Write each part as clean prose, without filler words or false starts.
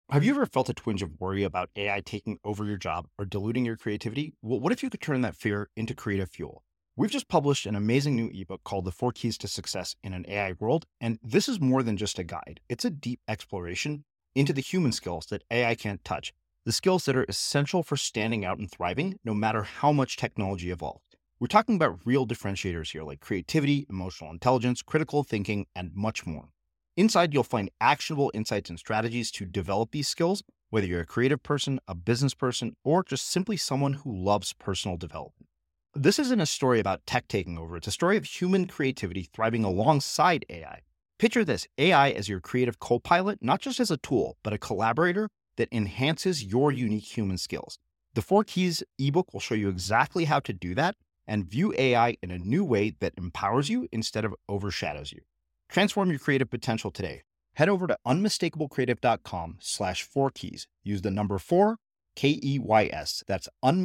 Have you ever felt a twinge of worry about AI taking over your job or diluting your creativity? Well, what if you could turn that fear into creative fuel? We've just published an amazing new ebook called The 4 Keys to Success in an AI World, and this is more than just a guide. It's a deep exploration into the human skills that AI can't touch, the skills that are essential for standing out and thriving, no matter how much technology evolves. We're talking about real differentiators here, like creativity, emotional intelligence, critical thinking, and much more. Inside, you'll find actionable insights and strategies to develop these skills, whether you're a creative person, a business person, or just simply someone who loves personal development. This isn't a story about tech taking over. It's a story of human creativity thriving alongside AI. Picture this, AI as your creative co-pilot, not just as a tool, but a collaborator that enhances your unique human skills. The 4 Keys ebook will show you exactly how to do that and view AI in a new way that empowers you instead of overshadows you. Transform your creative potential today. Head over to unmistakablecreative.com/4keys. Use the number 4, KEYS. That's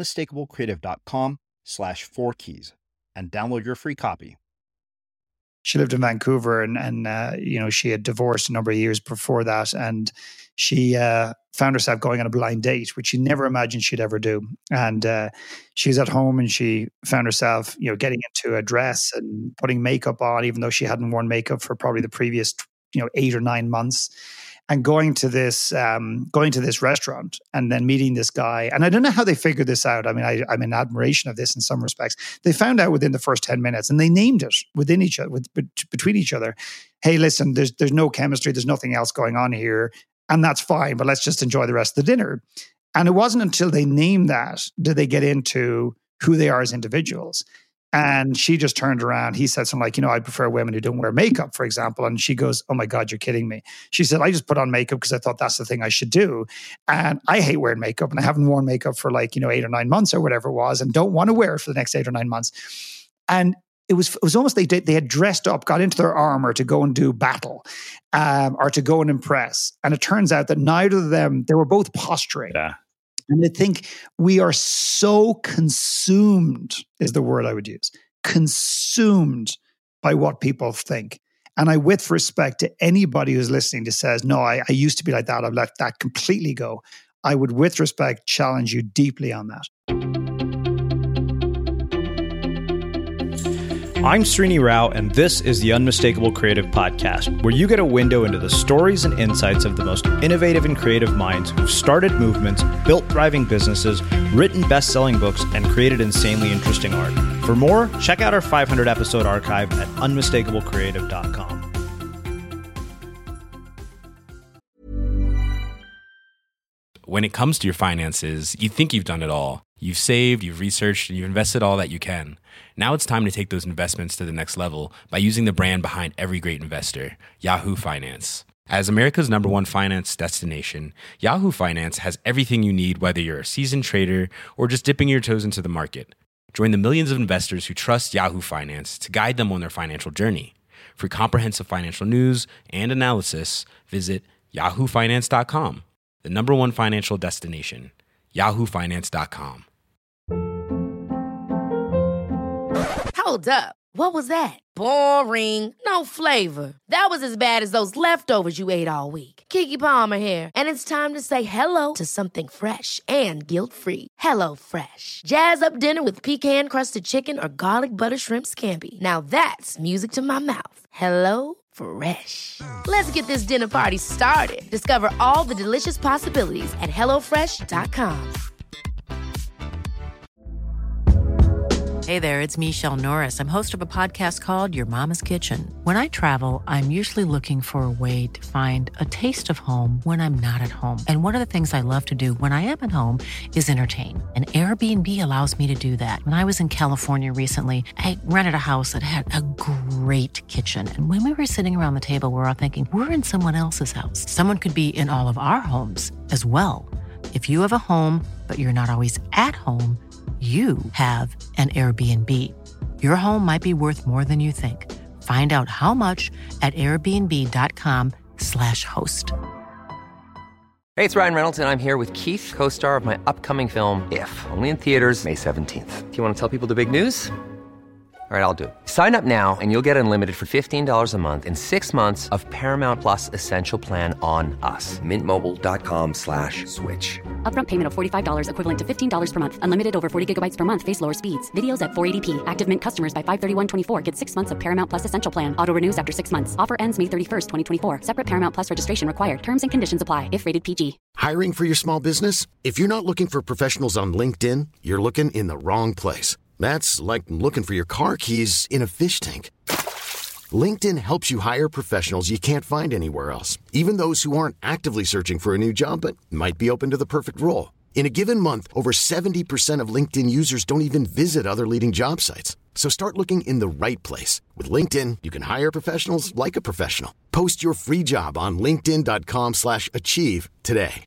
unmistakablecreative.com/4keys and download your free copy. She lived in Vancouver and she had divorced a number of years before that. And she found herself going on a blind date, which she never imagined she'd ever do. And she was at home and she found herself, getting into a dress and putting makeup on, even though she hadn't worn makeup for probably the previous, 8 or 9 months. And going to this restaurant and then meeting this guy. And I don't know how they figured this out. I mean, I'm in admiration of this in some respects. They found out within the first 10 minutes and they named it between each other. Hey, listen, there's no chemistry. There's nothing else going on here. And that's fine, but let's just enjoy the rest of the dinner. And it wasn't until they named that did they get into who they are as individuals. And she just turned around. He said something like, I prefer women who don't wear makeup, for example. And she goes, oh my God, you're kidding me. She said, I just put on makeup because I thought that's the thing I should do. And I hate wearing makeup and I haven't worn makeup for 8 or 9 months or whatever it was and don't want to wear it for the next 8 or 9 months. And it was almost they had dressed up, got into their armor to go and do battle or to go and impress. And it turns out that neither of them, they were both posturing. Yeah. And I think we are so consumed, is the word I would use, consumed by what people think. And I, with respect to anybody who's listening, that says, no, I used to be like that, I've let that completely go. I would, with respect, challenge you deeply on that. I'm Srini Rao, and this is the Unmistakable Creative Podcast, where you get a window into the stories and insights of the most innovative and creative minds who've started movements, built thriving businesses, written best-selling books, and created insanely interesting art. For more, check out our 500-episode archive at unmistakablecreative.com. When it comes to your finances, you think you've done it all. You've saved, you've researched, and you've invested all that you can. Now it's time to take those investments to the next level by using the brand behind every great investor, Yahoo Finance. As America's #1 finance destination, Yahoo Finance has everything you need, whether you're a seasoned trader or just dipping your toes into the market. Join the millions of investors who trust Yahoo Finance to guide them on their financial journey. For comprehensive financial news and analysis, visit yahoofinance.com, the #1 financial destination, yahoofinance.com. Hold up. What was that? Boring. No flavor. That was as bad as those leftovers you ate all week. Keke Palmer here, and it's time to say hello to something fresh and guilt-free. HelloFresh. Jazz up dinner with pecan-crusted chicken or garlic butter shrimp scampi. Now that's music to my mouth. HelloFresh. Let's get this dinner party started. Discover all the delicious possibilities at HelloFresh.com. Hey there, it's Michelle Norris. I'm host of a podcast called Your Mama's Kitchen. When I travel, I'm usually looking for a way to find a taste of home when I'm not at home. And one of the things I love to do when I am at home is entertain. And Airbnb allows me to do that. When I was in California recently, I rented a house that had a great kitchen. And when we were sitting around the table, we were all thinking, we're in someone else's house. Someone could be in all of our homes as well. If you have a home, but you're not always at home, you have an Airbnb. Your home might be worth more than you think. Find out how much at airbnb.com/host. Hey, it's Ryan Reynolds, and I'm here with Keith, co-star of my upcoming film, If, only in theaters May 17th. Do you want to tell people the big news? All right, I'll do it. Sign up now and you'll get unlimited for $15 a month and 6 months of Paramount Plus Essential Plan on us. MintMobile.com/switch. Upfront payment of $45 equivalent to $15 per month. Unlimited over 40 gigabytes per month. Face lower speeds. Videos at 480p. Active Mint customers by 531.24 get 6 months of Paramount Plus Essential Plan. Auto renews after 6 months. Offer ends May 31st, 2024. Separate Paramount Plus registration required. Terms and conditions apply if rated PG. Hiring for your small business? If you're not looking for professionals on LinkedIn, you're looking in the wrong place. That's like looking for your car keys in a fish tank. LinkedIn helps you hire professionals you can't find anywhere else, even those who aren't actively searching for a new job but might be open to the perfect role. In a given month, over 70% of LinkedIn users don't even visit other leading job sites. So start looking in the right place. With LinkedIn, you can hire professionals like a professional. Post your free job on linkedin.com/achieve today.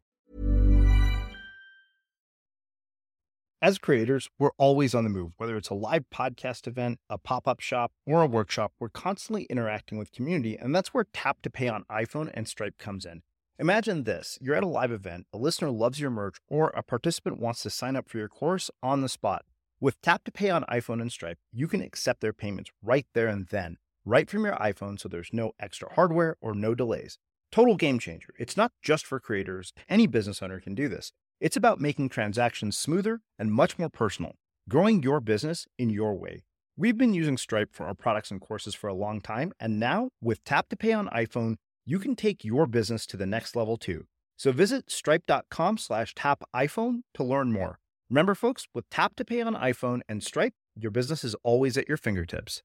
As creators, we're always on the move. Whether it's a live podcast event, a pop-up shop, or a workshop, we're constantly interacting with community, and that's where Tap to Pay on iPhone and Stripe comes in. Imagine this. You're at a live event, a listener loves your merch, or a participant wants to sign up for your course on the spot. With Tap to Pay on iPhone and Stripe, you can accept their payments right there and then, right from your iPhone, so there's no extra hardware or no delays. Total game changer. It's not just for creators. Any business owner can do this. It's about making transactions smoother and much more personal, growing your business in your way. We've been using Stripe for our products and courses for a long time, and now with Tap to Pay on iPhone, you can take your business to the next level too. So visit stripe.com/tapiphone to learn more. Remember, folks, with Tap to Pay on iPhone and Stripe, your business is always at your fingertips.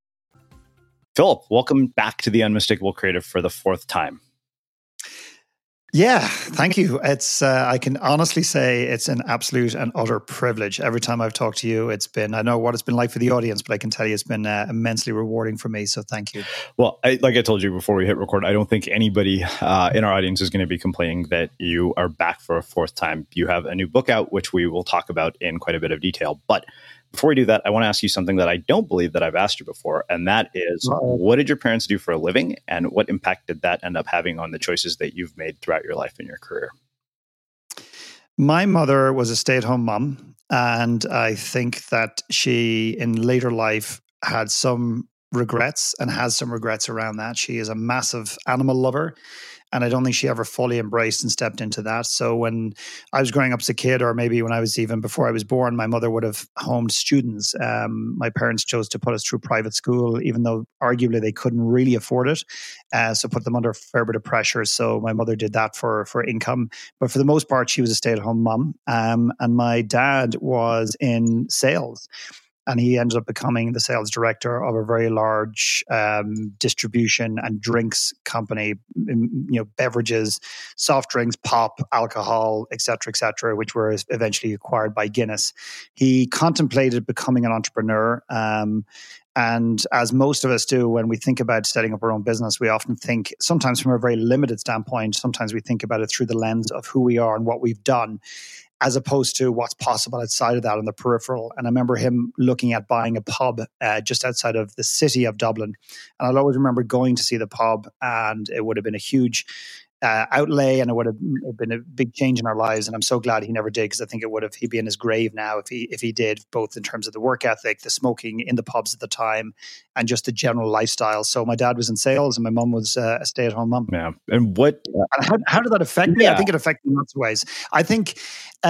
Philip, welcome back to the Unmistakable Creative for the fourth time. Yeah, thank you. It's I can honestly say it's an absolute and utter privilege. Every time I've talked to you, I know what it's been like for the audience, but I can tell you it's been immensely rewarding for me. So thank you. Well, like I told you before we hit record, I don't think anybody in our audience is going to be complaining that you are back for a fourth time. You have a new book out, which we will talk about in quite a bit of detail. But before we do that, I want to ask you something that I don't believe that I've asked you before. And that is, what did your parents do for a living? And what impact did that end up having on the choices that you've made throughout your life and your career? My mother was a stay-at-home mom. And I think that she, in later life, had some regrets and has some regrets around that. She is a massive animal lover. And I don't think she ever fully embraced and stepped into that. So when I was growing up as a kid, or maybe when I was even before I was born, my mother would have homed students. My parents chose to put us through private school, even though arguably they couldn't really afford it. So put them under a fair bit of pressure. So my mother did that for income. But for the most part, she was a stay-at-home mom. And my dad was in sales. And he ended up becoming the sales director of a very large distribution and drinks company, beverages, soft drinks, pop, alcohol, et cetera, which were eventually acquired by Guinness. He contemplated becoming an entrepreneur. And as most of us do, when we think about setting up our own business, we often think, sometimes from a very limited standpoint, sometimes we think about it through the lens of who we are and what we've done, as opposed to what's possible outside of that on the peripheral. And I remember him looking at buying a pub just outside of the city of Dublin. And I'll always remember going to see the pub, and it would have been a huge outlay, and it would have been a big change in our lives. And I'm so glad he never did, because I think he'd be in his grave now if he did, both in terms of the work ethic, the smoking in the pubs at the time, and just the general lifestyle. So my dad was in sales and my mum was a stay-at-home mum. Yeah. And what? And how did that affect me? I think it affected me in lots of ways. I think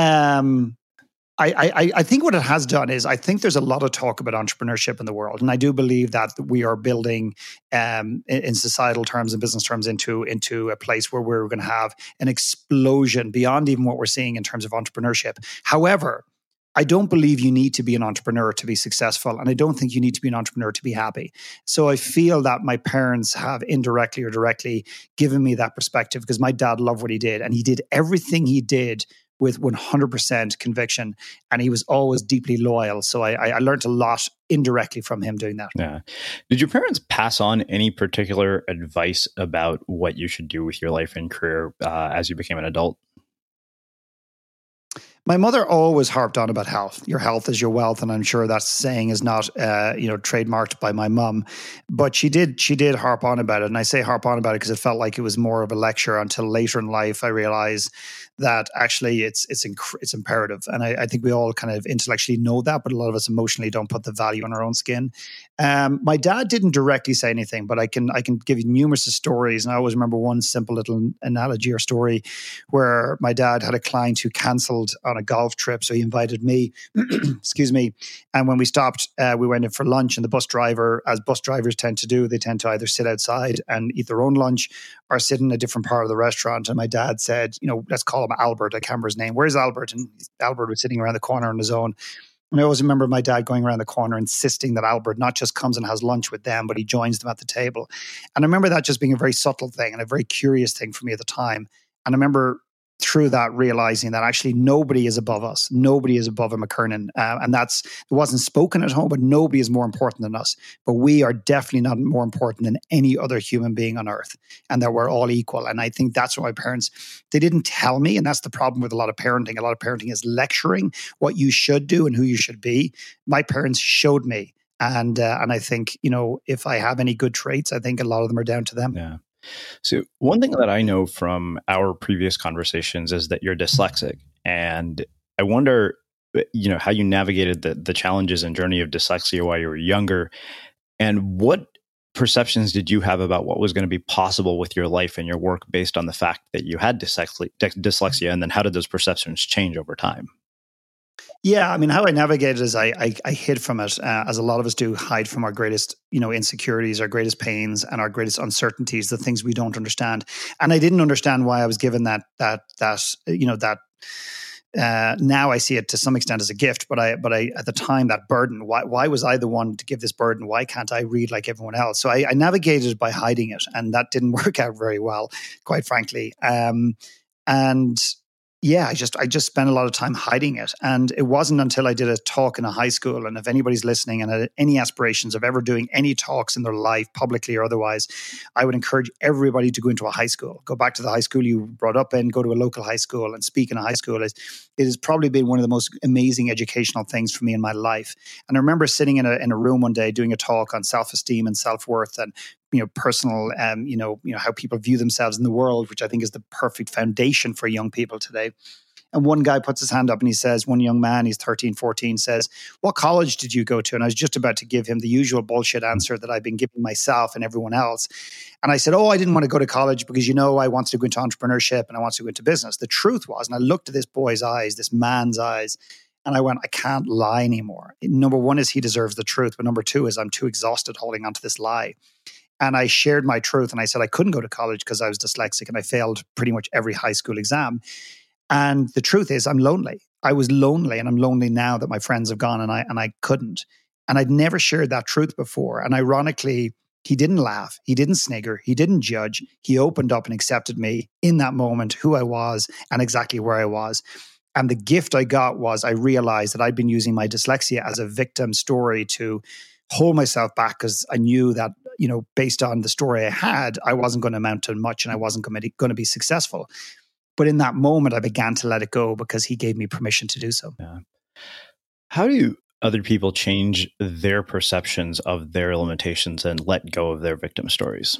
I think what it has done is, I think there's a lot of talk about entrepreneurship in the world. And I do believe that we are building in societal terms and business terms into a place where we're going to have an explosion beyond even what we're seeing in terms of entrepreneurship. However, I don't believe you need to be an entrepreneur to be successful. And I don't think you need to be an entrepreneur to be happy. So I feel that my parents have indirectly or directly given me that perspective, because my dad loved what he did, and he did everything he did with 100% conviction, and he was always deeply loyal. So I learned a lot indirectly from him doing that. Yeah. Did your parents pass on any particular advice about what you should do with your life and career as you became an adult? My mother always harped on about health. Your health is your wealth, and I'm sure that saying is not, trademarked by my mum. But she did harp on about it, and I say harp on about it because it felt like it was more of a lecture. Until later in life, I realized that actually it's imperative, and I think we all kind of intellectually know that, but a lot of us emotionally don't put the value on our own skin. My dad didn't directly say anything, but I can give you numerous stories, and I always remember one simple little analogy or story where my dad had a client who cancelled on a golf trip, so he invited me, excuse me, and when we stopped, we went in for lunch, and the bus driver, as bus drivers tend to do, they tend to either sit outside and eat their own lunch or sit in a different part of the restaurant. And my dad said, let's call him Albert. I can't remember his name. Where's Albert? And Albert was sitting around the corner on his own. And I always remember my dad going around the corner insisting that Albert not just comes and has lunch with them, but he joins them at the table. And I remember that just being a very subtle thing and a very curious thing for me at the time. And I remember through that realizing that actually nobody is above us. Nobody is above a McKernan. And it wasn't spoken at home, but nobody is more important than us. But we are definitely not more important than any other human being on earth, and that we're all equal. And I think that's what my parents, they didn't tell me. And that's the problem with a lot of parenting. A lot of parenting is lecturing what you should do and who you should be. My parents showed me. And I think, if I have any good traits, I think a lot of them are down to them. Yeah. So one thing that I know from our previous conversations is that you're dyslexic. And I wonder, how you navigated the challenges and journey of dyslexia while you were younger. And what perceptions did you have about what was going to be possible with your life and your work based on the fact that you had dyslexia? And then how did those perceptions change over time? Yeah, I mean, how I navigated is I hid from it, as a lot of us do, hide from our greatest, insecurities, our greatest pains, and our greatest uncertainties, the things we don't understand. And I didn't understand why I was given that. Now I see it to some extent as a gift, but I at the time, that burden. Why was I the one to give this burden? Why can't I read like everyone else? So I navigated by hiding it, and that didn't work out very well, quite frankly. Yeah, I just spent a lot of time hiding it. And it wasn't until I did a talk in a high school, and if anybody's listening and had any aspirations of ever doing any talks in their life, publicly or otherwise, I would encourage everybody to go into a high school. Go back to the high school you brought up in, go to a local high school and speak in a high school. It has probably been one of the most amazing educational things for me in my life. And I remember sitting in a room one day doing a talk on self-esteem and self-worth and personal, how people view themselves in the world, which I think is the perfect foundation for young people today. And one guy puts his hand up and he says, one young man, he's 13, 14, says, "What college did you go to?" And I was just about to give him the usual bullshit answer that I've been giving myself and everyone else. And I said, "Oh, I didn't want to go to college because, I wanted to go into entrepreneurship and I wanted to go into business." The truth was, and I looked at this boy's eyes, this man's eyes, and I went, I can't lie anymore. Number one is he deserves the truth. But number two is I'm too exhausted holding on to this lie. And I shared my truth and I said I couldn't go to college because I was dyslexic and I failed pretty much every high school exam. And the truth is I'm lonely. I was lonely, and I'm lonely now that my friends have gone and I couldn't. And I'd never shared that truth before. And ironically, he didn't laugh. He didn't snigger. He didn't judge. He opened up and accepted me in that moment, who I was and exactly where I was. And the gift I got was I realized that I'd been using my dyslexia as a victim story to hold myself back, because I knew that, based on the story I had, I wasn't going to amount to much and I wasn't going to be successful. But in that moment, I began to let it go because he gave me permission to do so. Yeah. How do other people change their perceptions of their limitations and let go of their victim stories?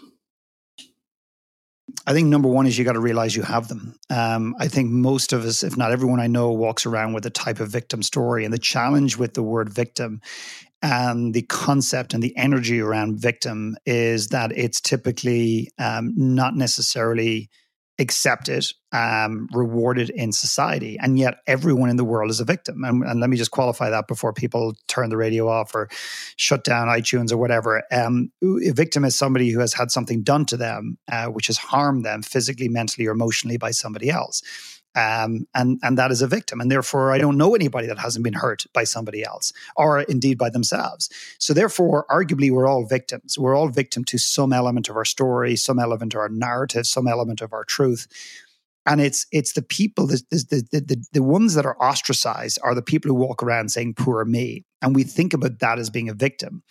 I think number one is you got to realize you have them. I think most of us, if not everyone I know, walks around with a type of victim story. And the challenge with the word victim and the concept and the energy around victim is that it's typically not necessarily accepted, rewarded in society. And yet everyone in the world is a victim. And let me just qualify that before people turn the radio off or shut down iTunes or whatever. A victim is somebody who has had something done to them, which has harmed them physically, mentally, or emotionally by somebody else. And that is a victim. And therefore, I don't know anybody that hasn't been hurt by somebody else or indeed by themselves. So therefore, arguably, we're all victims. We're all victim to some element of our story, some element of our narrative, some element of our truth. And it's the people, the ones that are ostracized are the people who walk around saying, "Poor me." And we think about that as being a victim.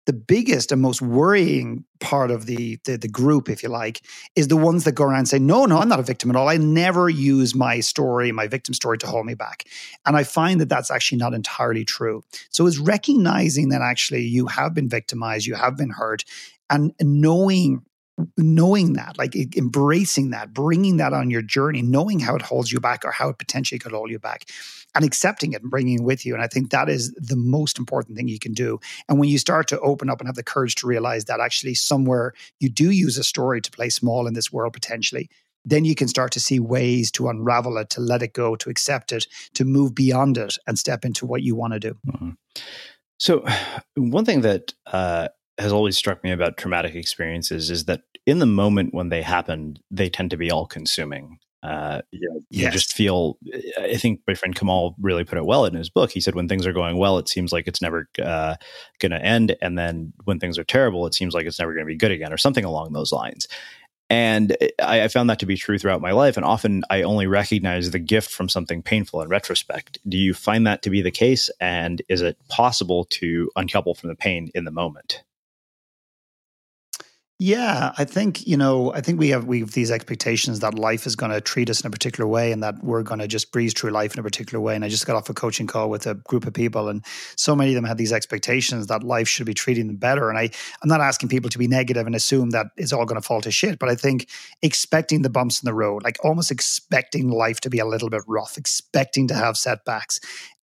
the biggest and most worrying part of the group, if you like, is the ones that go around and say, no, I'm not a victim at all. I never use my victim story to hold me back. And I find that that's actually not entirely true. So it's recognizing that actually you have been victimized, you have been hurt, and knowing that, like embracing that, bringing that on your journey, knowing how it holds you back or how it potentially could hold you back, and accepting it and bringing it with you. And I think that is the most important thing you can do. And when you start to open up and have the courage to realize that actually somewhere you do use a story to play small in this world potentially, then you can start to see ways to unravel it, to let it go, to accept it, to move beyond it and step into what you want to do. Mm-hmm. So one thing that has always struck me about traumatic experiences is that in the moment when they happen, they tend to be all-consuming. You just feel, I think my friend Kamal really put it well in his book. He said, when things are going well, it seems like it's never going to end. And then when things are terrible, it seems like it's never going to be good again, or something along those lines. And I found that to be true throughout my life. And often I only recognize the gift from something painful in retrospect. Do you find that to be the case? And is it possible to uncouple from the pain in the moment? Yeah, I think we have these expectations that life is going to treat us in a particular way and that we're going to just breeze through life in a particular way. And I just got off a coaching call with a group of people, and so many of them had these expectations that life should be treating them better. And I'm not asking people to be negative and assume that it's all going to fall to shit, but I think expecting the bumps in the road, like almost expecting life to be a little bit rough, expecting to have setbacks,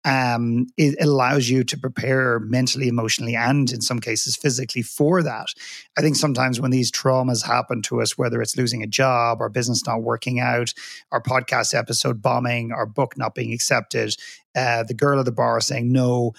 it allows you to prepare mentally, emotionally, and in some cases physically for that. I think sometimes when these traumas happen to us, whether it's losing a job, our business not working out, our podcast episode bombing, our book not being accepted, the girl at the bar saying no,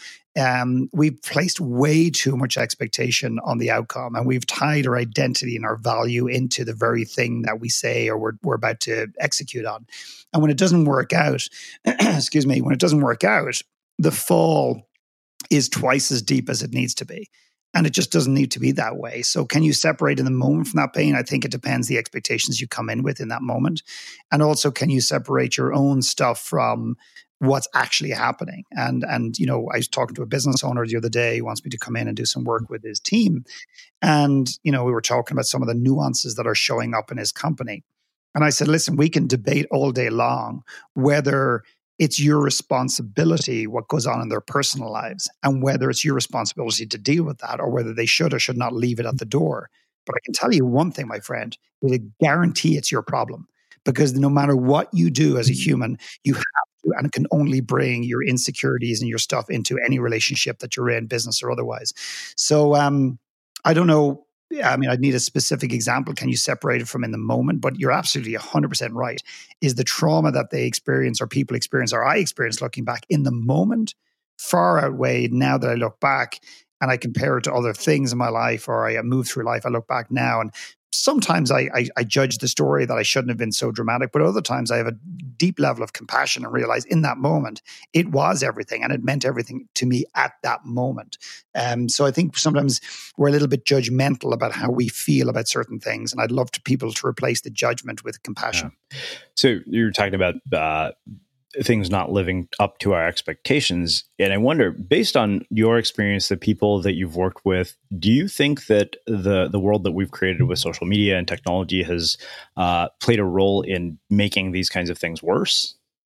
we've placed way too much expectation on the outcome, and we've tied our identity and our value into the very thing that we say or we're about to execute on. And when it doesn't work out, when it doesn't work out, the fall is twice as deep as it needs to be. And it just doesn't need to be that way. So can you separate in the moment from that pain? I think it depends the expectations you come in with in that moment. And also, can you separate your own stuff from what's actually happening? And I was talking to a business owner the other day who wants me to come in and do some work with his team. And, we were talking about some of the nuances that are showing up in his company. And I said, listen, we can debate all day long whether it's your responsibility what goes on in their personal lives and whether it's your responsibility to deal with that or whether they should or should not leave it at the door. But I can tell you one thing, my friend, I guarantee it's your problem, because no matter what you do as a human, you have to and can only bring your insecurities and your stuff into any relationship that you're in, business or otherwise. So I don't know. I mean, I'd need a specific example. Can you separate it from in the moment? But you're absolutely 100% right. Is the trauma that they experience or people experience or I experience looking back in the moment far outweighed now that I look back and I compare it to other things in my life or I move through life, I look back now and sometimes I judge the story that I shouldn't have been so dramatic, but other times I have a deep level of compassion and realize in that moment, it was everything and it meant everything to me at that moment. So I think sometimes we're a little bit judgmental about how we feel about certain things. And I'd love people to replace the judgment with compassion. Yeah. So you're talking about things not living up to our expectations. And I wonder, based on your experience, the people that you've worked with, do you think that the world that we've created with social media and technology has played a role in making these kinds of things worse?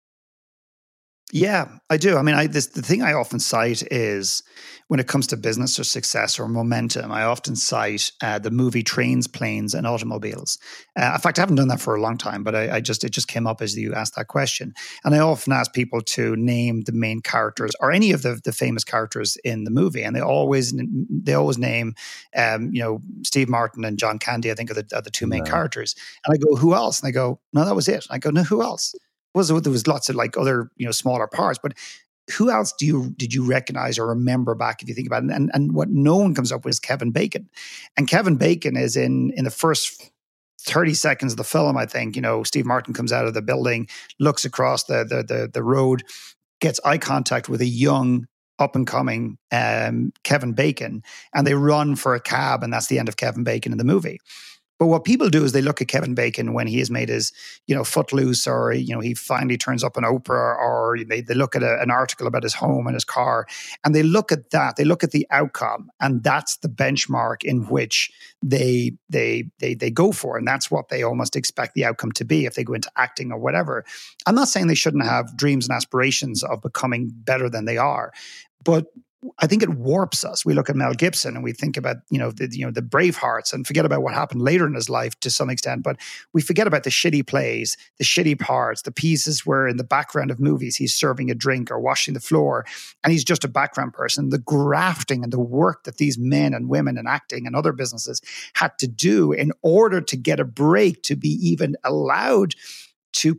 Yeah, I do. I mean, the thing I often cite is when it comes to business or success or momentum, I often cite the movie Trains, Planes, and Automobiles. In fact, I haven't done that for a long time, but it just came up as you asked that question. And I often ask people to name the main characters or any of the famous characters in the movie, and they always name, Steve Martin and John Candy. I think are the two main characters. And I go, who else? And they go, no, that was it. I go, no, who else? There was lots of like other smaller parts, but who else did you recognize or remember back if you think about it? And what no one comes up with is Kevin Bacon, and Kevin Bacon is in the first 30 seconds of the film. I think Steve Martin comes out of the building, looks across the road, gets eye contact with a young up and coming Kevin Bacon, and they run for a cab, and that's the end of Kevin Bacon in the movie. But what people do is they look at Kevin Bacon when he has made his, Footloose, or, he finally turns up on Oprah, or they look at an article about his home and his car, and they look at that. They look at the outcome, and that's the benchmark in which they go for, and that's what they almost expect the outcome to be if they go into acting or whatever. I'm not saying they shouldn't have dreams and aspirations of becoming better than they are, but I think it warps us. We look at Mel Gibson and we think about, the Bravehearts, and forget about what happened later in his life to some extent. But we forget about the shitty plays, the shitty parts, the pieces where in the background of movies, he's serving a drink or washing the floor, and he's just a background person. The grafting and the work that these men and women in acting and other businesses had to do in order to get a break, to be even allowed to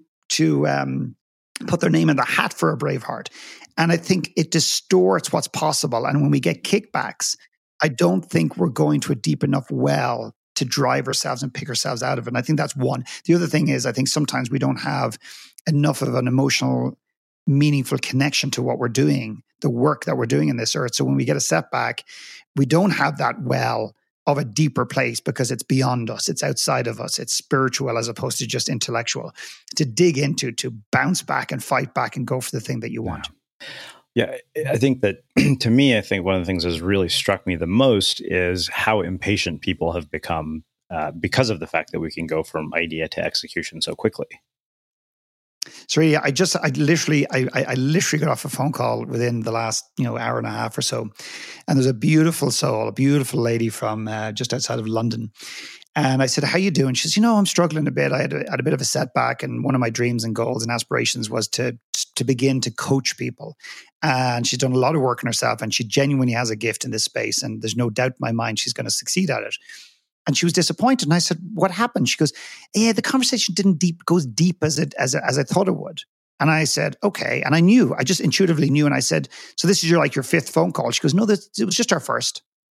put their name in the hat for a Braveheart. And I think it distorts what's possible. And when we get kickbacks, I don't think we're going to a deep enough well to drive ourselves and pick ourselves out of it. And I think that's one. The other thing is, I think sometimes we don't have enough of an emotional, meaningful connection to what we're doing, the work that we're doing in this earth. So when we get a setback, we don't have that well of a deeper place because it's beyond us, it's outside of us, it's spiritual as opposed to just intellectual, to dig into, to bounce back and fight back and go for the thing that you want. Yeah, I think that to me, I think one of the things that has really struck me the most is how impatient people have become because of the fact that we can go from idea to execution so quickly. So yeah, I literally got off a phone call within the last hour and a half or so, and there's a beautiful soul, a beautiful lady from just outside of London, and I said, "How you doing?" She says, "I'm struggling a bit. I had a bit of a setback, and one of my dreams and goals and aspirations was to begin to coach people." And she's done a lot of work on herself, and she genuinely has a gift in this space, and there's no doubt in my mind she's going to succeed at it. And she was disappointed. And I said, "What happened?" She goes, "Yeah, the conversation didn't go as deep as I thought it would." And I said, "Okay." And I just intuitively knew. And I said, "So this is your fifth phone call?" She goes, "No, it was just our first."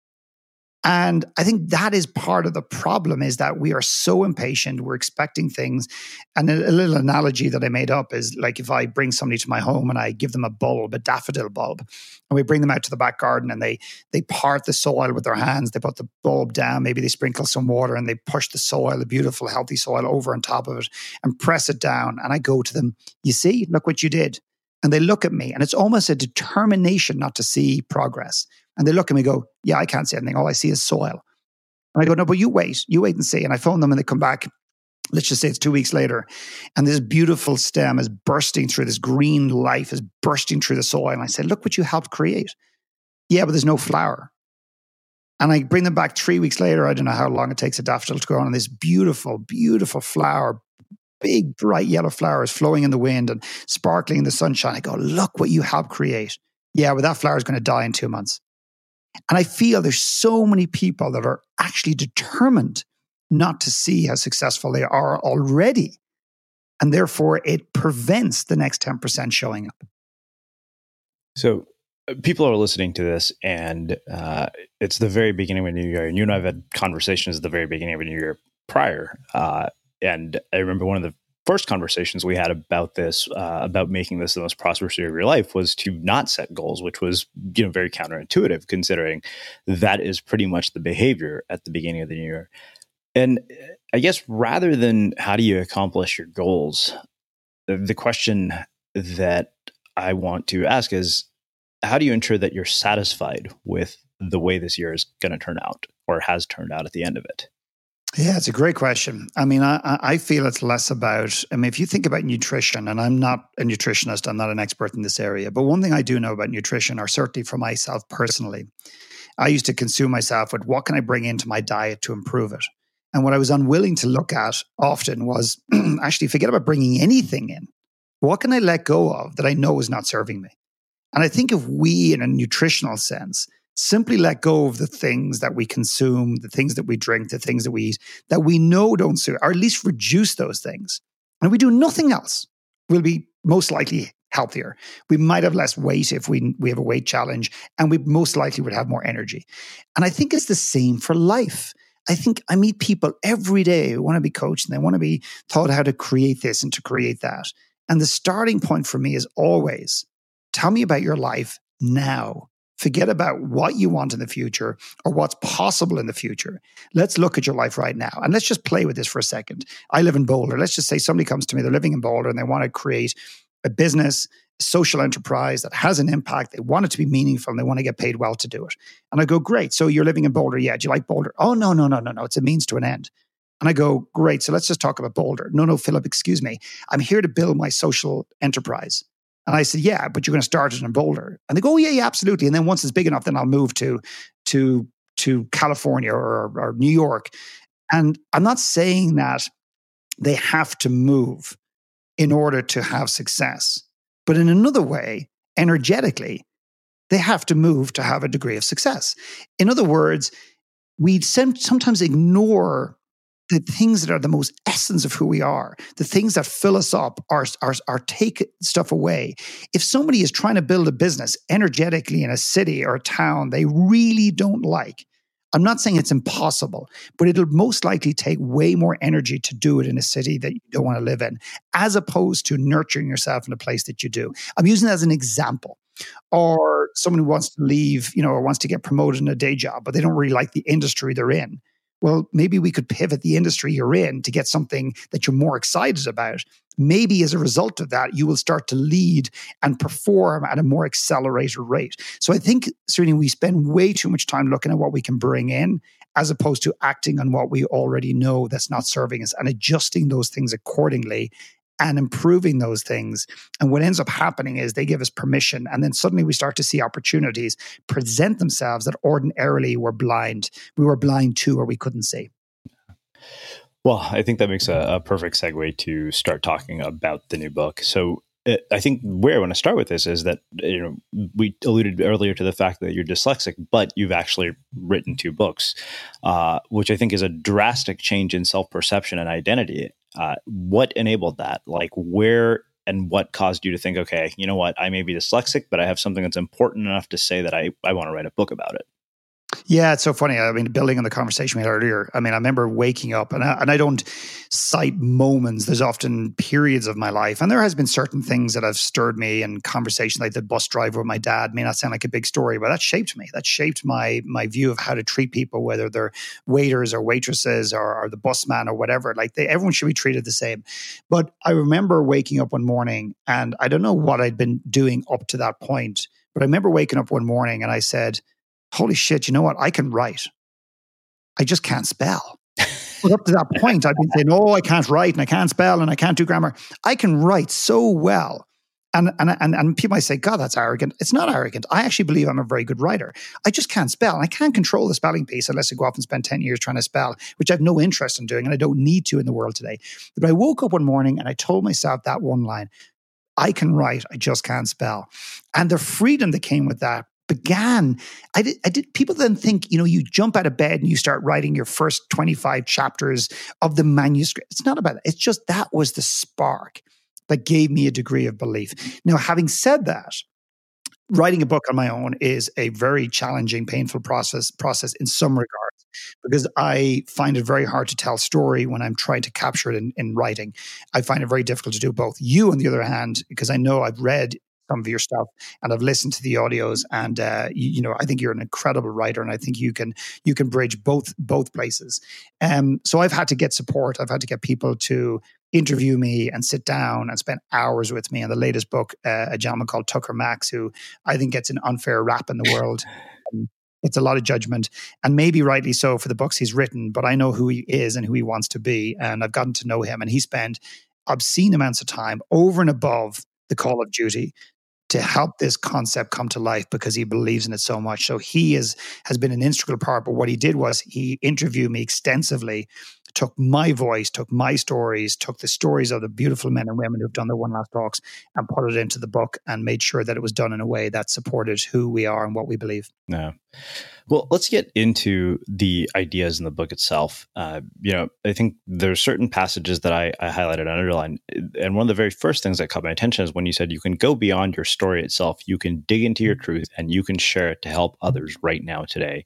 And I think that is part of the problem, is that we are so impatient. We're expecting things. And a little analogy that I made up is like if I bring somebody to my home and I give them a bulb, a daffodil bulb, and we bring them out to the back garden and they part the soil with their hands. They put the bulb down, maybe they sprinkle some water and they push the soil, the beautiful, healthy soil over on top of it and press it down. And I go to them, "You see, look what you did." And they look at me, and it's almost a determination not to see progress. And they look at me and go, "Yeah, I can't see anything. All I see is soil." And I go, "No, but you wait and see." And I phone them and they come back. Let's just say it's 2 weeks later. And this beautiful stem is bursting through, this green life is bursting through the soil. And I said, "Look what you helped create." "Yeah, but there's no flower." And I bring them back 3 weeks later. I don't know how long it takes a daffodil to grow on. And this beautiful, beautiful flower, big, bright yellow flowers flowing in the wind and sparkling in the sunshine. I go, "Look what you helped create." "Yeah, but that flower is going to die in 2 months." And I feel there's so many people that are actually determined not to see how successful they are already. And therefore, it prevents the next 10% showing up. So people are listening to this, and it's the very beginning of a new year. And you and I have had conversations at the very beginning of a new year prior. And I remember one of the first conversations we had about this, about making this the most prosperous year of your life, was to not set goals, which was, very counterintuitive, considering that is pretty much the behavior at the beginning of the year. And I guess rather than how do you accomplish your goals, the question that I want to ask is, how do you ensure that you're satisfied with the way this year is going to turn out, or has turned out at the end of it? Yeah, it's a great question. I mean, I feel it's less about, if you think about nutrition, and I'm not a nutritionist, I'm not an expert in this area, but one thing I do know about nutrition, or certainly for myself personally, I used to consume myself with what can I bring into my diet to improve it? And what I was unwilling to look at often was actually forget about bringing anything in. What can I let go of that I know is not serving me? And I think if we, in a nutritional sense, simply let go of the things that we consume, the things that we drink, the things that we eat, that we know don't suit, or at least reduce those things. And if we do nothing else, we'll be most likely healthier. We might have less weight if we have a weight challenge, and we most likely would have more energy. And I think it's the same for life. I think I meet people every day who want to be coached, and they want to be taught how to create this and to create that. And the starting point for me is always, tell me about your life now. Forget about what you want in the future or what's possible in the future. Let's look at your life right now. And let's just play with this for a second. I live in Boulder. Let's just say somebody comes to me, they're living in Boulder and they want to create a business, a social enterprise that has an impact. They want it to be meaningful and they want to get paid well to do it. And I go, great. So you're living in Boulder. Yeah. Do you like Boulder? Oh, no. It's a means to an end. And I go, great. So let's just talk about Boulder. No, Philip, excuse me. I'm here to build my social enterprise. And I said, yeah, but you're going to start it in Boulder. And they go, oh, yeah, absolutely. And then once it's big enough, then I'll move to California or New York. And I'm not saying that they have to move in order to have success. But in another way, energetically, they have to move to have a degree of success. In other words, we sometimes ignore the things that are the most essence of who we are, the things that fill us up, or take stuff away. If somebody is trying to build a business energetically in a city or a town they really don't like, I'm not saying it's impossible, but it'll most likely take way more energy to do it in a city that you don't want to live in, as opposed to nurturing yourself in a place that you do. I'm using that as an example. Or someone who wants to leave, or wants to get promoted in a day job, but they don't really like the industry they're in. Well, maybe we could pivot the industry you're in to get something that you're more excited about. Maybe as a result of that, you will start to lead and perform at a more accelerated rate. So I think, Srini, we spend way too much time looking at what we can bring in as opposed to acting on what we already know that's not serving us and adjusting those things accordingly and improving those things. And what ends up happening is they give us permission, and then suddenly we start to see opportunities present themselves that ordinarily we were blind to or we couldn't see. Well, I think that makes a perfect segue to start talking about the new book. So I think where I want to start with this is that we alluded earlier to the fact that you're dyslexic, but you've actually written 2 books, which I think is a drastic change in self-perception and identity. What enabled that? Like where and what caused you to think, okay, you know what, I may be dyslexic, but I have something that's important enough to say that I want to write a book about it? Yeah, it's so funny. I mean, building on the conversation we had earlier, I mean, I remember waking up, and I don't cite moments. There's often periods of my life, and there has been certain things that have stirred me, and conversations like the bus driver with my dad may not sound like a big story, but that shaped me. That shaped my view of how to treat people, whether they're waiters or waitresses or the busman or whatever. Like everyone should be treated the same. But I remember waking up one morning, and I don't know what I'd been doing up to that point, but I remember waking up one morning and I said, holy shit, you know what? I can write. I just can't spell. But up to that point, I've been saying, oh, I can't write and I can't spell and I can't do grammar. I can write so well. And people might say, God, that's arrogant. It's not arrogant. I actually believe I'm a very good writer. I just can't spell. And I can't control the spelling piece unless I go off and spend 10 years trying to spell, which I have no interest in doing and I don't need to in the world today. But I woke up one morning and I told myself that one line, I can write, I just can't spell. And the freedom that came with that began, I did. People then think, you jump out of bed and you start writing your first 25 chapters of the manuscript. It's not about that. It's just that was the spark that gave me a degree of belief. Now, having said that, writing a book on my own is a very challenging, painful process in some regards, because I find it very hard to tell a story when I'm trying to capture it in writing. I find it very difficult to do both. You, on the other hand, because I know I've read some of your stuff and I've listened to the audios, and I think you're an incredible writer, and I think you can bridge both places. So I've had to get support. I've had to get people to interview me and sit down and spend hours with me. And the latest book, a gentleman called Tucker Max, who I think gets an unfair rap in the world. It's a lot of judgment, and maybe rightly so for the books he's written, but I know who he is and who he wants to be. And I've gotten to know him, and he spent obscene amounts of time over and above the call of duty to help this concept come to life because he believes in it so much. So he has been an integral part. But what he did was he interviewed me extensively, took my voice, took my stories, took the stories of the beautiful men and women who've done their One Last Talks and put it into the book and made sure that it was done in a way that supported who we are and what we believe. Yeah. Well, let's get into the ideas in the book itself. I think there's certain passages that I highlighted and underlined. And one of the very first things that caught my attention is when you said you can go beyond your story itself. You can dig into your truth and you can share it to help others right now today.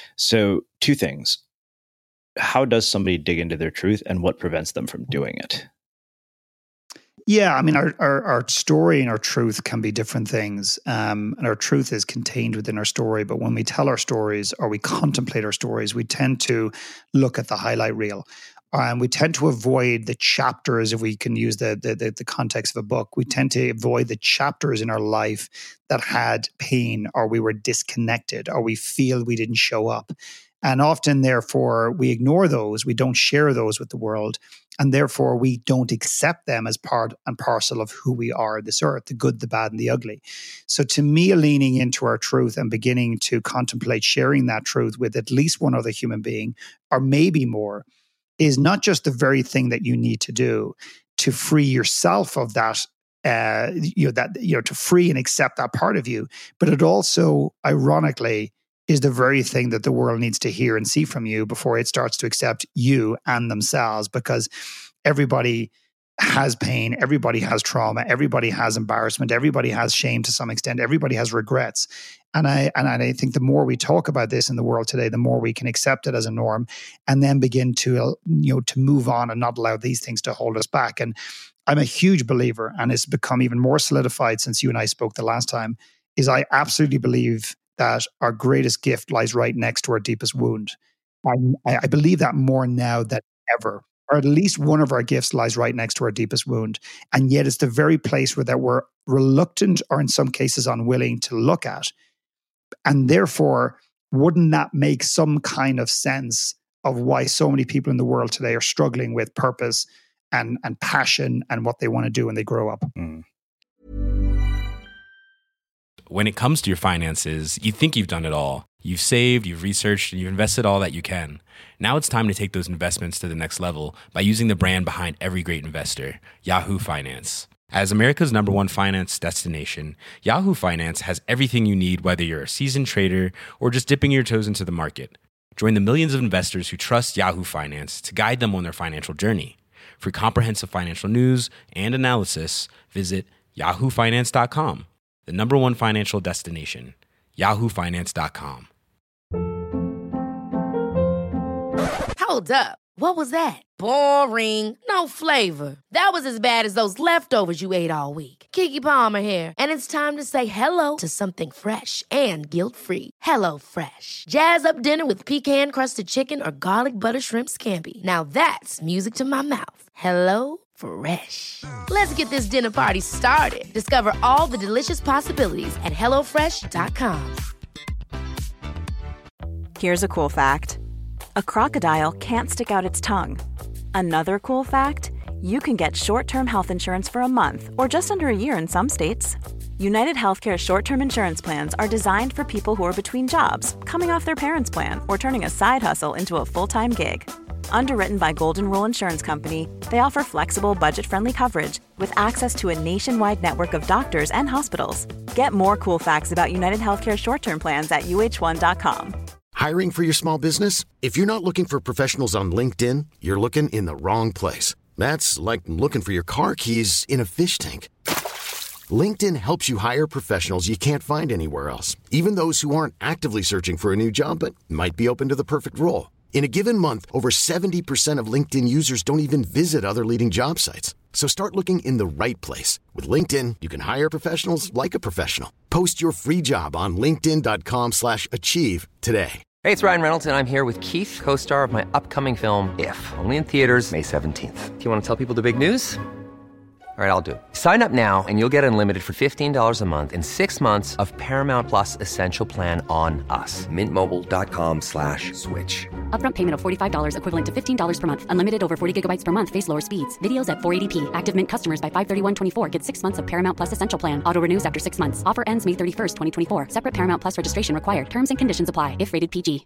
So 2 things. How does somebody dig into their truth, and what prevents them from doing it? Yeah, I mean, our story and our truth can be different things. And our truth is contained within our story. But when we tell our stories or we contemplate our stories, we tend to look at the highlight reel. We tend to avoid the chapters, if we can use the context of a book. We tend to avoid the chapters in our life that had pain, or we were disconnected, or we feel we didn't show up. And often, therefore, we ignore those. We don't share those with the world. And therefore, we don't accept them as part and parcel of who we are, this earth, the good, the bad, and the ugly. So to me, leaning into our truth and beginning to contemplate sharing that truth with at least one other human being, or maybe more, is not just the very thing that you need to do to free yourself of that, to free and accept that part of you, but it also, ironically, is the very thing that the world needs to hear and see from you before it starts to accept you and themselves, because everybody has pain, everybody has trauma, everybody has embarrassment, everybody has shame to some extent, everybody has regrets. And I think the more we talk about this in the world today, the more we can accept it as a norm, and then begin to move on and not allow these things to hold us back. And I'm a huge believer, and it's become even more solidified since you and I spoke the last time, is I absolutely believe that our greatest gift lies right next to our deepest wound. I believe that more now than ever, or at least one of our gifts lies right next to our deepest wound. And yet it's the very place where that we're reluctant, or in some cases unwilling, to look at. And therefore, wouldn't that make some kind of sense of why so many people in the world today are struggling with purpose and passion and what they want to do when they grow up? Mm. When it comes to your finances, you think you've done it all. You've saved, you've researched, and you've invested all that you can. Now it's time to take those investments to the next level by using the brand behind every great investor, Yahoo Finance. As America's #1 finance destination, Yahoo Finance has everything you need, whether you're a seasoned trader or just dipping your toes into the market. Join the millions of investors who trust Yahoo Finance to guide them on their financial journey. For comprehensive financial news and analysis, visit yahoofinance.com. The #1 financial destination, yahoofinance.com. Hold up. What was that? Boring. No flavor. That was as bad as those leftovers you ate all week. Keke Palmer here, and it's time to say hello to something fresh and guilt-free. HelloFresh. Jazz up dinner with pecan-crusted chicken or garlic butter shrimp scampi. Now that's music to my mouth. HelloFresh. Let's get this dinner party started. Discover all the delicious possibilities at HelloFresh.com. Here's a cool fact. A crocodile can't stick out its tongue. Another cool fact, you can get short-term health insurance for a month or just under a year in some states. United Healthcare short-term insurance plans are designed for people who are between jobs, coming off their parents' plan, or turning a side hustle into a full-time gig. Underwritten by Golden Rule Insurance Company, they offer flexible, budget-friendly coverage with access to a nationwide network of doctors and hospitals. Get more cool facts about United Healthcare short-term plans at uh1.com. Hiring for your small business? If you're not looking for professionals on LinkedIn, you're looking in the wrong place. That's like looking for your car keys in a fish tank. LinkedIn helps you hire professionals you can't find anywhere else, even those who aren't actively searching for a new job but might be open to the perfect role. In a given month, over 70% of LinkedIn users don't even visit other leading job sites. So start looking in the right place. With LinkedIn, you can hire professionals like a professional. Post your free job on linkedin.com/achieve today. Hey, it's Ryan Reynolds, and I'm here with Keith, co-star of my upcoming film, If, only in theaters May 17th. Do you want to tell people the big news? All right, I'll do it. Sign up now and you'll get unlimited for $15 a month and 6 months of Paramount Plus Essential Plan on us. MintMobile.com/switch. Upfront payment of $45 equivalent to $15 per month. Unlimited over 40 gigabytes per month. Face lower speeds. Videos at 480p. Active Mint customers by 531.24 get 6 months of Paramount Plus Essential Plan. Auto renews after 6 months. Offer ends May 31st, 2024. Separate Paramount Plus registration required. Terms and conditions apply if rated PG.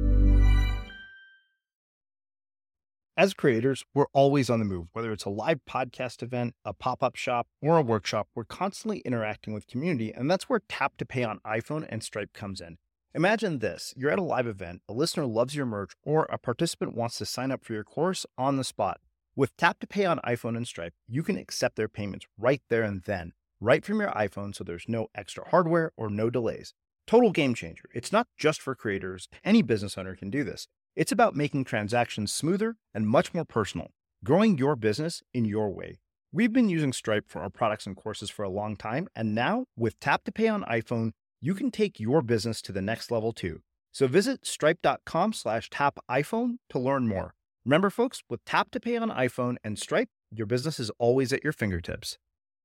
As creators, we're always on the move. Whether it's a live podcast event, a pop-up shop, or a workshop, we're constantly interacting with community, and that's where Tap to Pay on iPhone and Stripe comes in. Imagine this. You're at a live event, a listener loves your merch, or a participant wants to sign up for your course on the spot. With Tap to Pay on iPhone and Stripe, you can accept their payments right there and then, right from your iPhone, so there's no extra hardware or no delays. Total game changer. It's not just for creators. Any business owner can do this. It's about making transactions smoother and much more personal, growing your business in your way. We've been using Stripe for our products and courses for a long time, and now with Tap to Pay on iPhone, you can take your business to the next level too. So visit stripe.com/tapiphone to learn more. Remember, folks, with Tap to Pay on iPhone and Stripe, your business is always at your fingertips.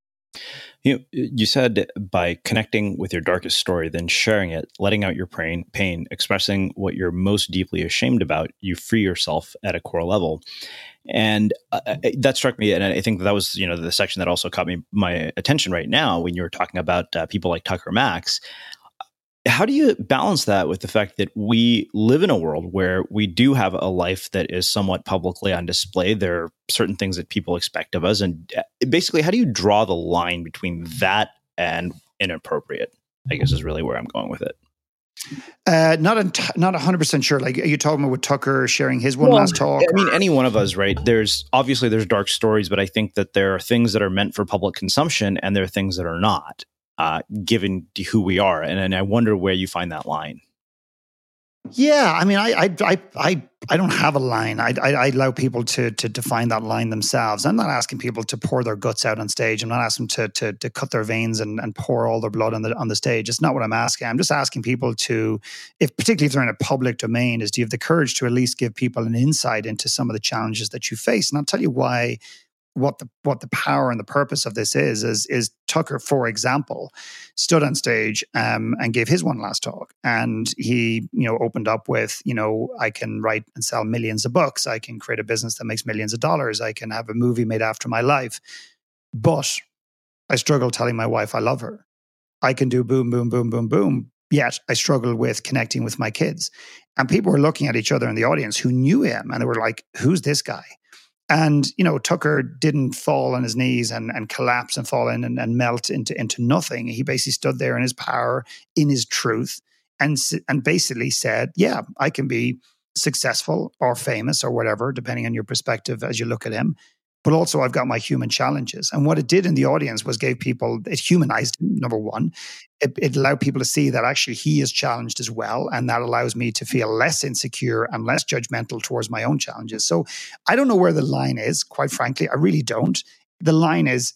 You said by connecting with your darkest story, then sharing it, letting out your pain, expressing what you're most deeply ashamed about, you free yourself at a core level. And that struck me, and I think that was, the section that also caught my attention right now when you were talking about people like Tucker Max. How do you balance that with the fact that we live in a world where we do have a life that is somewhat publicly on display? There are certain things that people expect of us. And basically, how do you draw the line between that and inappropriate, I guess is really where I'm going with it. Not 100% sure. Like, are you talking about with Tucker sharing his last talk? I mean, any one of us, right? There's dark stories, but I think that there are things that are meant for public consumption and there are things that are not. Given who we are, and I wonder where you find that line. Yeah, I mean, I don't have a line. I allow people to define that line themselves. I'm not asking people to pour their guts out on stage. I'm not asking them to cut their veins and pour all their blood on the stage. It's not what I'm asking. I'm just asking people to, particularly if they're in a public domain, do you have the courage to at least give people an insight into some of the challenges that you face? And I'll tell you why. What the power and the purpose of this is Tucker, for example, stood on stage and gave his one last talk, and he opened up with I can write and sell millions of books, I can create a business that makes millions of dollars, I can have a movie made after my life, but I struggle telling my wife I love her. I can do boom boom boom boom boom, yet I struggle with connecting with my kids. And people were looking at each other in the audience who knew him, and they were like, "Who's this guy?" And, Tucker didn't fall on his knees and collapse and fall in and melt into nothing. He basically stood there in his power, in his truth, and basically said, yeah, I can be successful or famous or whatever, depending on your perspective as you look at him. But also I've got my human challenges. And what it did in the audience was it humanized him, number one. It allowed people to see that actually he is challenged as well. And that allows me to feel less insecure and less judgmental towards my own challenges. So I don't know where the line is, quite frankly. I really don't. The line is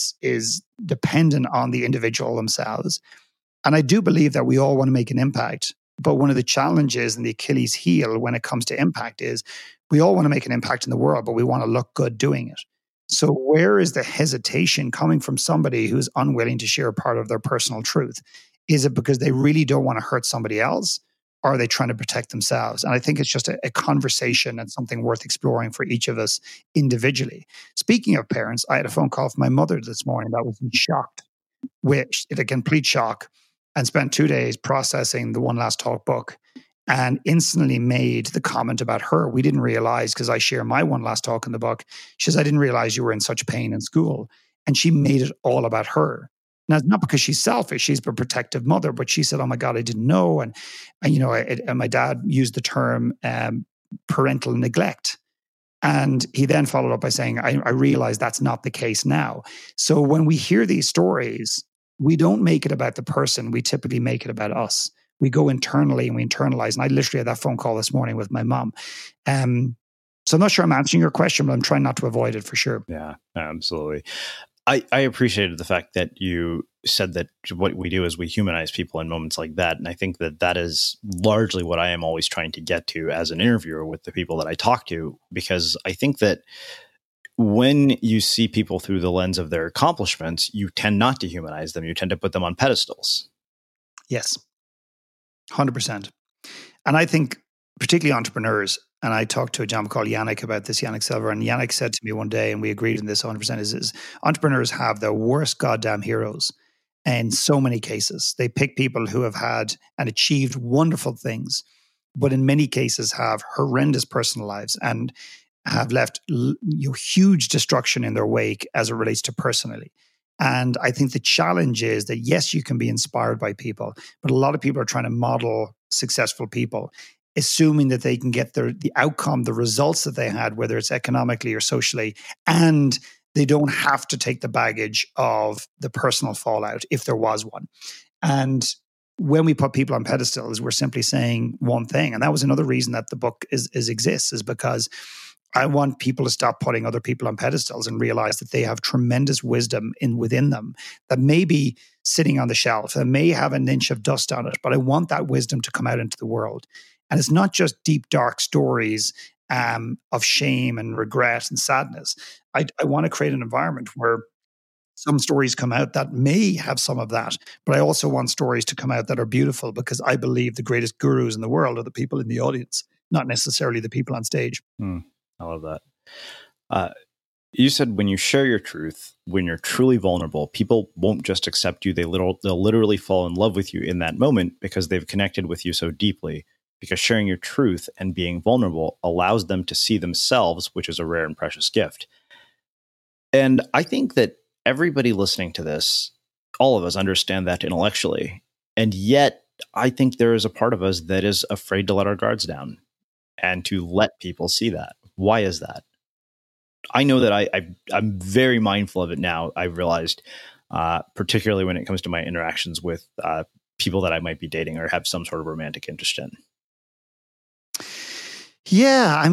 dependent on the individual themselves. And I do believe that we all want to make an impact. But one of the challenges and the Achilles heel when it comes to impact is we all want to make an impact in the world, but we want to look good doing it. So where is the hesitation coming from somebody who's unwilling to share part of their personal truth? Is it because they really don't want to hurt somebody else? Or are they trying to protect themselves? And I think it's just a conversation and something worth exploring for each of us individually. Speaking of parents, I had a phone call from my mother this morning that was shocked, a complete shock, and spent 2 days processing the One Last Talk book, and instantly made the comment about her. We didn't realize, because I share my One Last Talk in the book, she says, I didn't realize you were in such pain in school. And she made it all about her. Now, it's not because she's selfish, she's a protective mother, but she said, oh my God, I didn't know. And my dad used the term parental neglect. And he then followed up by saying, I realize that's not the case now. So when we hear these stories, we don't make it about the person, we typically make it about us. We go internally and we internalize. And I literally had that phone call this morning with my mom. So I'm not sure I'm answering your question, but I'm trying not to avoid it for sure. Yeah, absolutely. I appreciated the fact that you said that what we do is we humanize people in moments like that. And I think that is largely what I am always trying to get to as an interviewer with the people that I talk to, because I think that when you see people through the lens of their accomplishments, you tend not to humanize them. You tend to put them on pedestals. Yes. 100%. And I think particularly entrepreneurs, and I talked to a gentleman called Yannick about this, Yannick Silver, and Yannick said to me one day, and we agreed on this 100%, is entrepreneurs have the worst goddamn heroes in so many cases. They pick people who have had and achieved wonderful things, but in many cases have horrendous personal lives and have left huge destruction in their wake as it relates to personally. And I think the challenge is that, yes, you can be inspired by people, but a lot of people are trying to model successful people, assuming that they can get the outcome, the results that they had, whether it's economically or socially, and they don't have to take the baggage of the personal fallout if there was one. And when we put people on pedestals, we're simply saying one thing. And that was another reason that the book exists, is because I want people to stop putting other people on pedestals and realize that they have tremendous wisdom within them that may be sitting on the shelf, that may have an inch of dust on it, but I want that wisdom to come out into the world. And it's not just deep, dark stories of shame and regret and sadness. I want to create an environment where some stories come out that may have some of that, but I also want stories to come out that are beautiful, because I believe the greatest gurus in the world are the people in the audience, not necessarily the people on stage. I love that. You said when you share your truth, when you're truly vulnerable, people won't just accept you. They'll literally fall in love with you in that moment because they've connected with you so deeply. Because sharing your truth and being vulnerable allows them to see themselves, which is a rare and precious gift. And I think that everybody listening to this, all of us understand that intellectually. And yet, I think there is a part of us that is afraid to let our guards down and to let people see that. Why is that? I know that I'm very mindful of it now. I've realized, particularly when it comes to my interactions with people that I might be dating or have some sort of romantic interest in. Yeah, I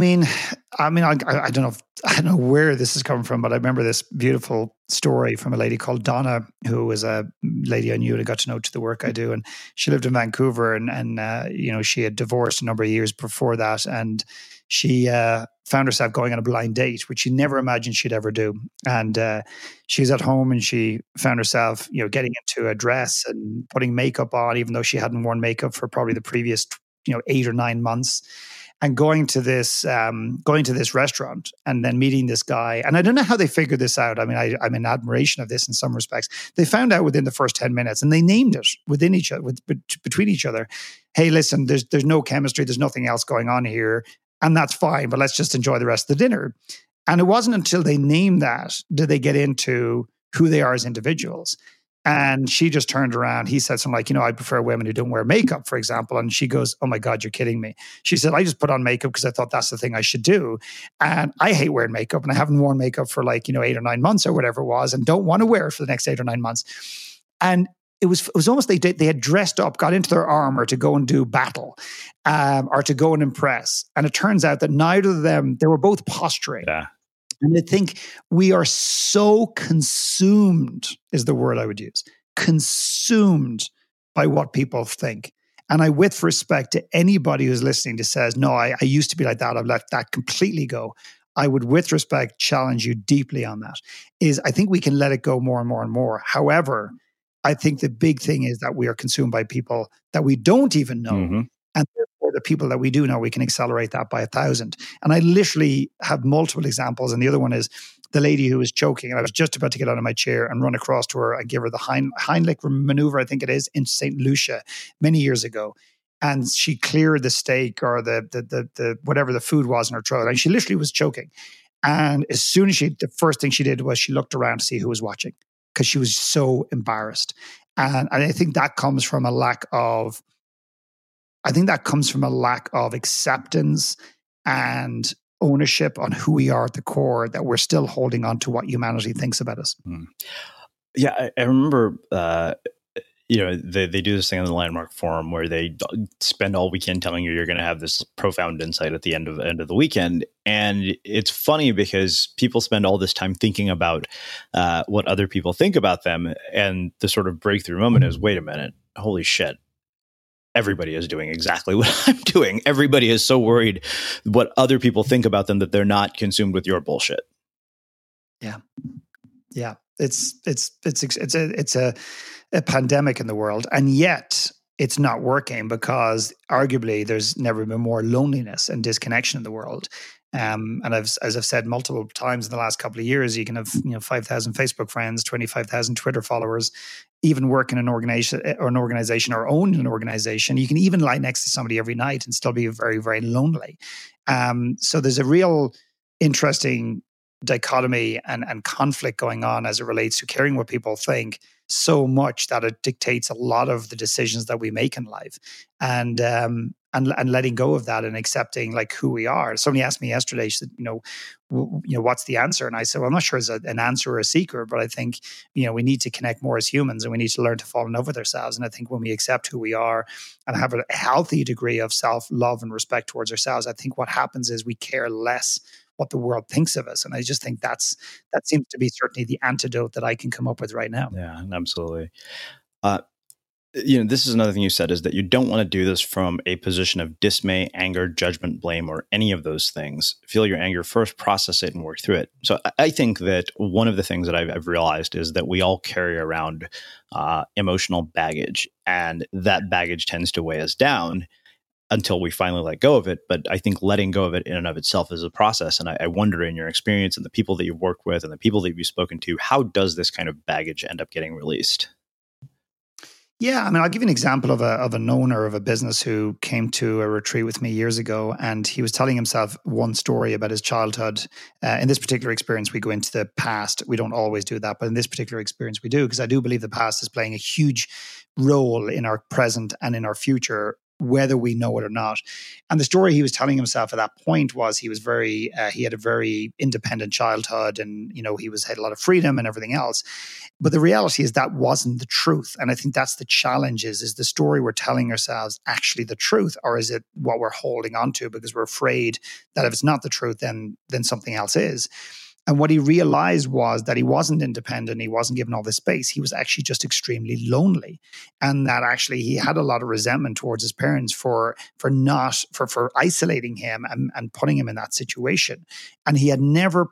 don't know where this is coming from, but I remember this beautiful story from a lady called Donna, who was a lady I knew and I got to know to the work I do. And she lived in Vancouver, and she had divorced a number of years before that. And she found herself going on a blind date, which she never imagined she'd ever do. And she was at home and she found herself, getting into a dress and putting makeup on, even though she hadn't worn makeup for probably the previous, 8 or 9 months. And going to this restaurant and then meeting this guy. And I don't know how they figured this out. I mean, I'm in admiration of this in some respects. They found out within the first 10 minutes and they named it within each other, between each other. Hey, listen, there's no chemistry. There's nothing else going on here. And that's fine, but let's just enjoy the rest of the dinner. And it wasn't until they named that did they get into who they are as individuals. And she just turned around. He said something like, I prefer women who don't wear makeup, for example. And she goes, oh my God, you're kidding me. She said, I just put on makeup because I thought that's the thing I should do. And I hate wearing makeup, and I haven't worn makeup for 8 or 9 months or whatever it was, and don't want to wear it for the next 8 or 9 months. And it was almost they had dressed up, got into their armor to go and do battle or to go and impress. And it turns out that neither of them, they were both posturing. Yeah. And I think we are so consumed, is the word I would use, consumed by what people think. And I, with respect to anybody who's listening, to says, no, I used to be like that, I've let that completely go. I would, with respect, challenge you deeply on that. Is I think we can let it go more and more and more. However, I think the big thing is that we are consumed by people that we don't even know. Mm-hmm. And therefore, the people that we do know, we can accelerate that by 1,000. And I literally have multiple examples. And the other one is the lady who was choking. And I was just about to get out of my chair and run across to her and give her the Heimlich maneuver, I think it is, in St. Lucia many years ago. And she cleared the steak or the whatever the food was in her throat. And she literally was choking. And as soon as the first thing she did was she looked around to see who was watching, because she was so embarrassed. And I think that comes from a lack of acceptance and ownership on who we are at the core, that we're still holding on to what humanity thinks about us. Yeah, I remember, they do this thing on the Landmark Forum where they spend all weekend telling you you're going to have this profound insight at the end of the weekend. And it's funny because people spend all this time thinking about what other people think about them. And the sort of breakthrough moment is, wait a minute, holy shit. Everybody is doing exactly what I'm doing. Everybody is so worried what other people think about them that they're not consumed with your bullshit. Yeah. Yeah. It's a pandemic in the world, and yet it's not working, because arguably there's never been more loneliness and disconnection in the world. And as I've said multiple times in the last couple of years, you can have 5,000 Facebook friends, 25,000 Twitter followers, even work in an organization or own an organization. You can even lie next to somebody every night and still be very, very lonely. So there's a real interesting dichotomy and conflict going on as it relates to caring what people think so much that it dictates a lot of the decisions that we make in life, and letting go of that and accepting who we are. Somebody asked me yesterday, she said, what's the answer? And I said, well, I'm not sure it's an answer or a secret, but I think, we need to connect more as humans, and we need to learn to fall in love with ourselves. And I think when we accept who we are and have a healthy degree of self-love and respect towards ourselves, I think what happens is we care less what the world thinks of us. And I just think that seems to be certainly the antidote that I can come up with right now. Yeah, absolutely. This is another thing you said, is that you don't want to do this from a position of dismay, anger, judgment, blame, or any of those things. Feel your anger first, process it, and work through it. So I think that one of the things that I've realized is that we all carry around emotional baggage, and that baggage tends to weigh us down until we finally let go of it. But I think letting go of it in and of itself is a process. And I wonder, in your experience and the people that you've worked with and the people that you've spoken to, how does this kind of baggage end up getting released? Yeah, I mean, I'll give you an example of an owner of a business who came to a retreat with me years ago, and he was telling himself one story about his childhood. In this particular experience, we go into the past. We don't always do that, but in this particular experience, we do, because I do believe the past is playing a huge role in our present and in our future, whether we know it or not. And the story he was telling himself at that point was he had a very independent childhood, and he had a lot of freedom and everything else. But the reality is that wasn't the truth. And I think that's the challenge: is the story we're telling ourselves actually the truth, or is it what we're holding on to because we're afraid that if it's not the truth, then something else is. And what he realized was that he wasn't independent. He wasn't given all this space. He was actually just extremely lonely. And that actually he had a lot of resentment towards his parents for isolating him and putting him in that situation. And he'd never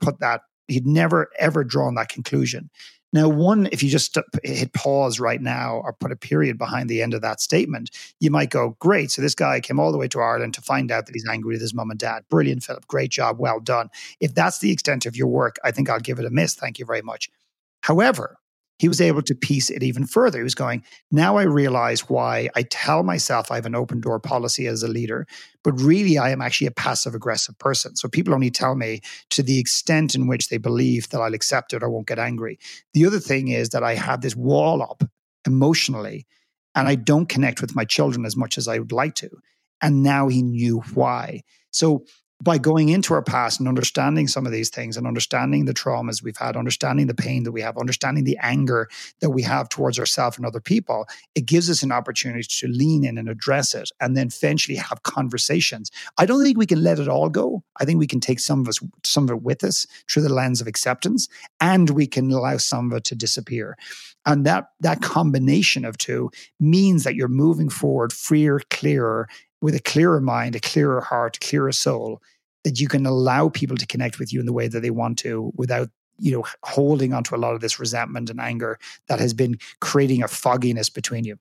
ever drawn that conclusion. Now, if you just hit pause right now or put a period behind the end of that statement, you might go, great. So this guy came all the way to Ireland to find out that he's angry with his mum and dad. Brilliant, Philip. Great job. Well done. If that's the extent of your work, I think I'll give it a miss. Thank you very much. However, he was able to piece it even further. He was going, now I realize why I tell myself I have an open door policy as a leader, but really I am actually a passive aggressive person. So people only tell me to the extent in which they believe that I'll accept it or won't get angry. The other thing is that I have this wall up emotionally, and I don't connect with my children as much as I would like to. And now he knew why. So by going into our past and understanding some of these things and understanding the traumas we've had, understanding the pain that we have, understanding the anger that we have towards ourselves and other people, it gives us an opportunity to lean in and address it and then eventually have conversations. I don't think we can let it all go. I think we can take some of it with us through the lens of acceptance, and we can allow some of it to disappear. And that combination of two means that you're moving forward freer, clearer, with a clearer mind, a clearer heart, a clearer soul, that you can allow people to connect with you in the way that they want to without, holding onto a lot of this resentment and anger that has been creating a fogginess between you.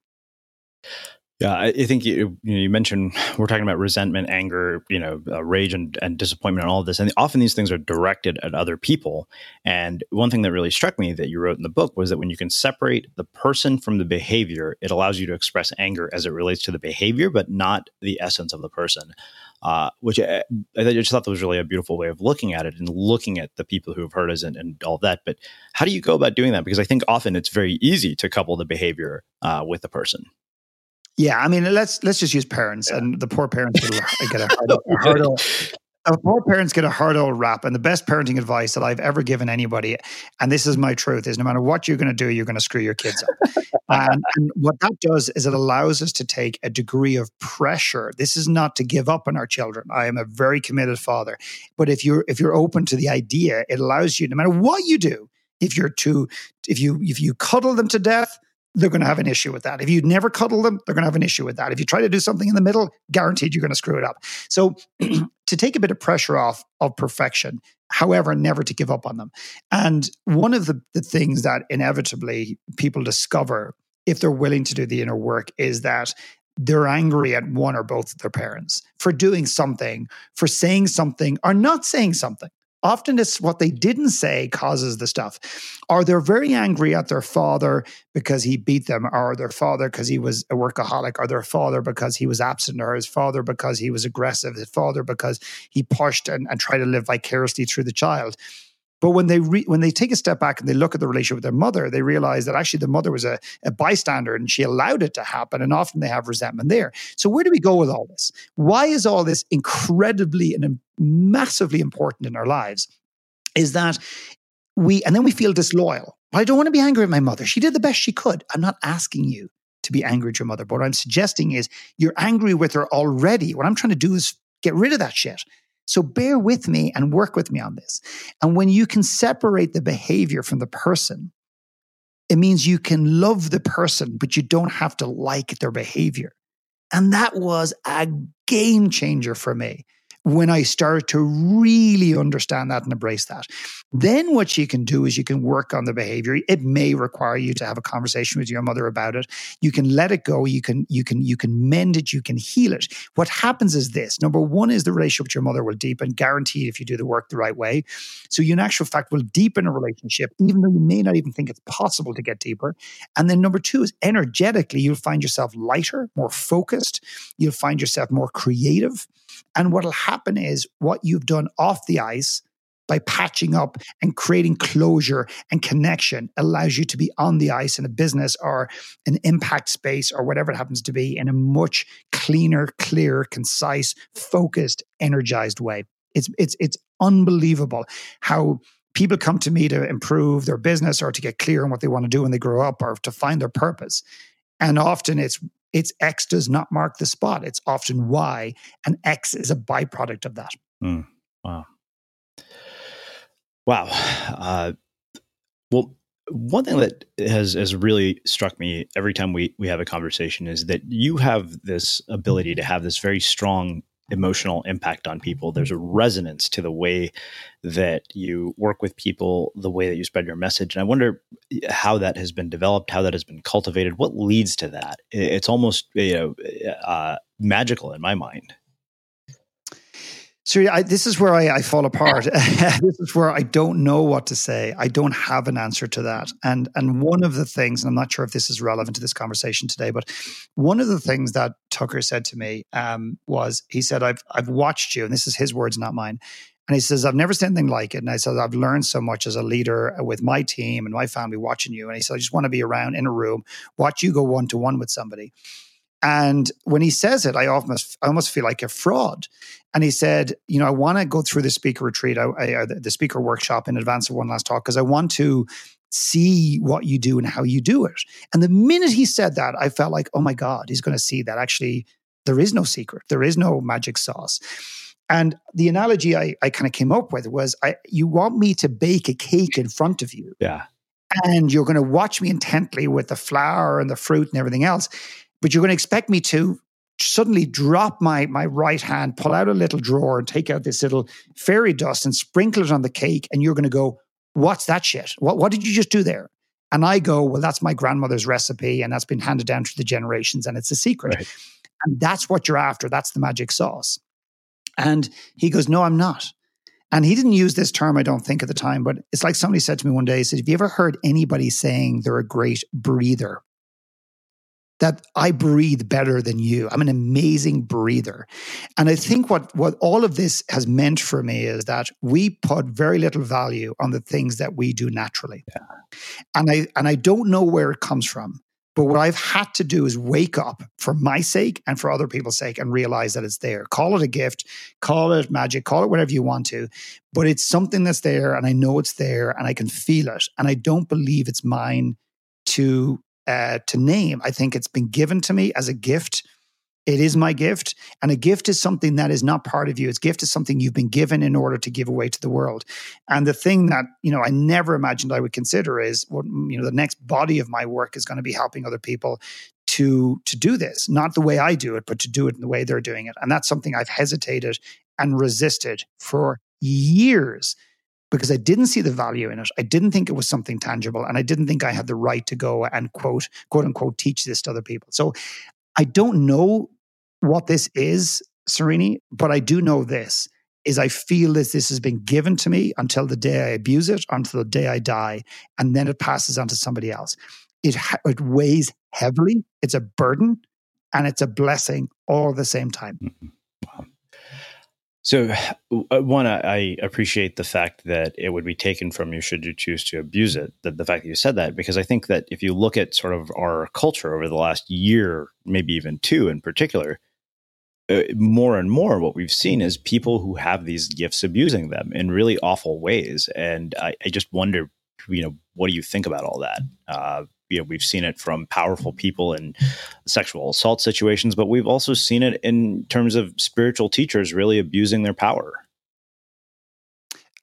Yeah, I think you mentioned, we're talking about resentment, anger, rage and disappointment and all of this. And often these things are directed at other people. And one thing that really struck me that you wrote in the book was that when you can separate the person from the behavior, it allows you to express anger as it relates to the behavior, but not the essence of the person. Which I just thought that was really a beautiful way of looking at it and looking at the people who have hurt us and all that. But how do you go about doing that? Because I think often it's very easy to couple the behavior with the person. Yeah, I mean, let's just use parents, and the poor parents get a hard old rap. And the best parenting advice that I've ever given anybody, and this is my truth, is no matter what you're going to do, you're going to screw your kids up. And what that does is it allows us to take a degree of pressure. This is not to give up on our children. I am a very committed father, but if you're open to the idea, it allows you, no matter what you do, if you cuddle them to death, they're going to have an issue with that. If you never cuddle them, they're going to have an issue with that. If you try to do something in the middle, guaranteed you're going to screw it up. So to take a bit of pressure off of perfection, however, never to give up on them. And one of the things that inevitably people discover if they're willing to do the inner work is that they're angry at one or both of their parents for doing something, for saying something or not saying something. Often it's what they didn't say causes the stuff. Or they're very angry at their father because he beat them, or their father because he was a workaholic, or their father because he was absent, or his father because he was aggressive, his father because he pushed and tried to live vicariously through the child. But when they take a step back and they look at the relationship with their mother, they realize that actually the mother was a bystander and she allowed it to happen. And often they have resentment there. So where do we go with all this? Why is all this incredibly and massively important in our lives? Is that and then we feel disloyal. I don't want to be angry at my mother. She did the best she could. I'm not asking you to be angry at your mother. But what I'm suggesting is you're angry with her already. What I'm trying to do is get rid of that shit. So bear with me and work with me on this. And when you can separate the behavior from the person, it means you can love the person, but you don't have to like their behavior. And that was a game changer for me when I started to really understand that and embrace that. Then what you can do is you can work on the behavior. It may require you to have a conversation with your mother about it. You can let it go. You can mend it. You can heal it. What happens is this. Number one is the relationship with your mother will deepen, guaranteed if you do the work the right way. So you in actual fact will deepen a relationship, even though you may not even think it's possible to get deeper. And then number two is energetically, you'll find yourself lighter, more focused. You'll find yourself more creative. And what will happen is what you've done off the ice by patching up and creating closure and connection allows you to be on the ice in a business or an impact space or whatever it happens to be in a much cleaner, clearer, concise, focused, energized way. It's unbelievable how people come to me to improve their business or to get clear on what they want to do when they grow up or to find their purpose. And often it's X does not mark the spot. It's often Y, and X is a byproduct of that. Wow. Well, one thing that has really struck me every time we have a conversation is that you have this ability to have this very strong emotional impact on people. There's a resonance to the way that you work with people, the way that you spread your message. And I wonder how that has been developed, how that has been cultivated, what leads to that. It's almost magical in my mind. So this is where I fall apart. This is where I don't know what to say. I don't have an answer to that. And one of the things, and I'm not sure if this is relevant to this conversation today, but one of the things that Tucker said to me was, he said, I've watched you, and this is his words, not mine. And he says, I've never seen anything like it. And I said, I've learned so much as a leader with my team and my family watching you. And he said, I just want to be around in a room, watch you go one-to-one with somebody. And when he says it, I almost feel like a fraud. And he said, I want to go through the speaker retreat, the speaker workshop in advance of one last talk, because I want to see what you do and how you do it. And the minute he said that, I felt like, oh my God, he's going to see that actually there is no secret. There is no magic sauce. And the analogy I kind of came up with was, you want me to bake a cake in front of you. Yeah. And you're going to watch me intently with the flour and the fruit and everything else. But you're going to expect me to suddenly drop my right hand, pull out a little drawer and take out this little fairy dust and sprinkle it on the cake. And you're going to go, what's that shit? What did you just do there? And I go, well, that's my grandmother's recipe and that's been handed down through the generations and it's a secret. Right. And that's what you're after. That's the magic sauce. And he goes, no, I'm not. And he didn't use this term, I don't think, at the time, but it's like somebody said to me one day, he said, have you ever heard anybody saying they're a great breather? That I breathe better than you. I'm an amazing breather. And I think what all of this has meant for me is that we put very little value on the things that we do naturally. Yeah. And I don't know where it comes from. But what I've had to do is wake up for my sake and for other people's sake and realize that it's there. Call it a gift, call it magic, call it whatever you want to. But it's something that's there and I know it's there and I can feel it. And I don't believe it's mine to name. I think it's been given to me as a gift. It is my gift. And a gift is something that is not part of you. It's gift is something you've been given in order to give away to the world. And the thing that, I never imagined I would consider is what, the next body of my work is going to be helping other people to do this, not the way I do it, but to do it in the way they're doing it. And that's something I've hesitated and resisted for years, because I didn't see the value in it. I didn't think it was something tangible. And I didn't think I had the right to go and quote unquote, teach this to other people. So I don't know what this is, Srini, but I do know this, is I feel this has been given to me until the day I abuse it, until the day I die, and then it passes on to somebody else. It weighs heavily. It's a burden and it's a blessing all at the same time. Mm-hmm. Wow. So one, I appreciate the fact that it would be taken from you should you choose to abuse it, the fact that you said that, because I think that if you look at sort of our culture over the last year, maybe even two in particular, more and more what we've seen is people who have these gifts abusing them in really awful ways. And I just wonder, what do you think about all that? We've seen it from powerful people in sexual assault situations, but we've also seen it in terms of spiritual teachers really abusing their power.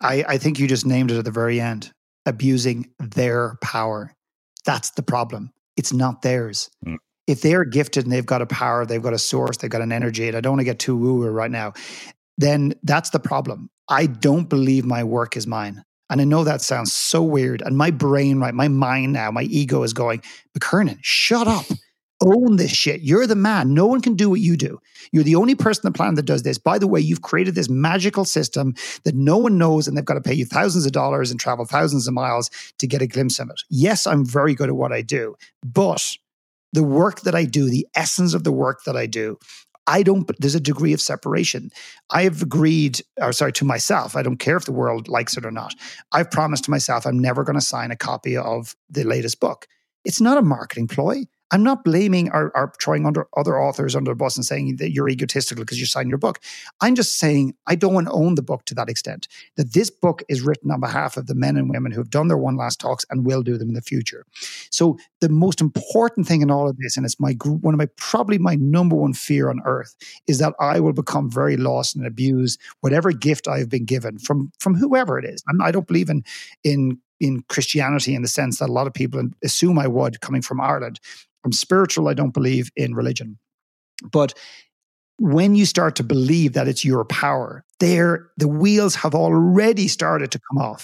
I think you just named it at the very end. Abusing their power. That's the problem. It's not theirs. Mm. If they're gifted and they've got a power, they've got a source, they've got an energy, and I don't want to get too woo right now, then that's the problem. I don't believe my work is mine. And I know that sounds so weird. And my brain, right, my mind now, my ego is going, McKernan, shut up. Own this shit. You're the man. No one can do what you do. You're the only person on the planet that does this. By the way, you've created this magical system that no one knows, and they've got to pay you thousands of dollars and travel thousands of miles to get a glimpse of it. Yes, I'm very good at what I do, but the work that I do, the essence of the work that I do, there's a degree of separation. I have agreed, to myself, I don't care if the world likes it or not. I've promised to myself I'm never going to sign a copy of the latest book. It's not a marketing ploy. I'm not blaming or throwing under other authors under the bus and saying that you're egotistical because you signed your book. I'm just saying I don't want to own the book to that extent, that this book is written on behalf of the men and women who have done their one last talks and will do them in the future. So the most important thing in all of this, and it's probably my number one fear on earth, is that I will become very lost and abuse whatever gift I've been given from whoever it is. I don't believe in Christianity in the sense that a lot of people assume I would, coming from Ireland. I'm spiritual. I don't believe in religion. But when you start to believe that it's your power, the wheels have already started to come off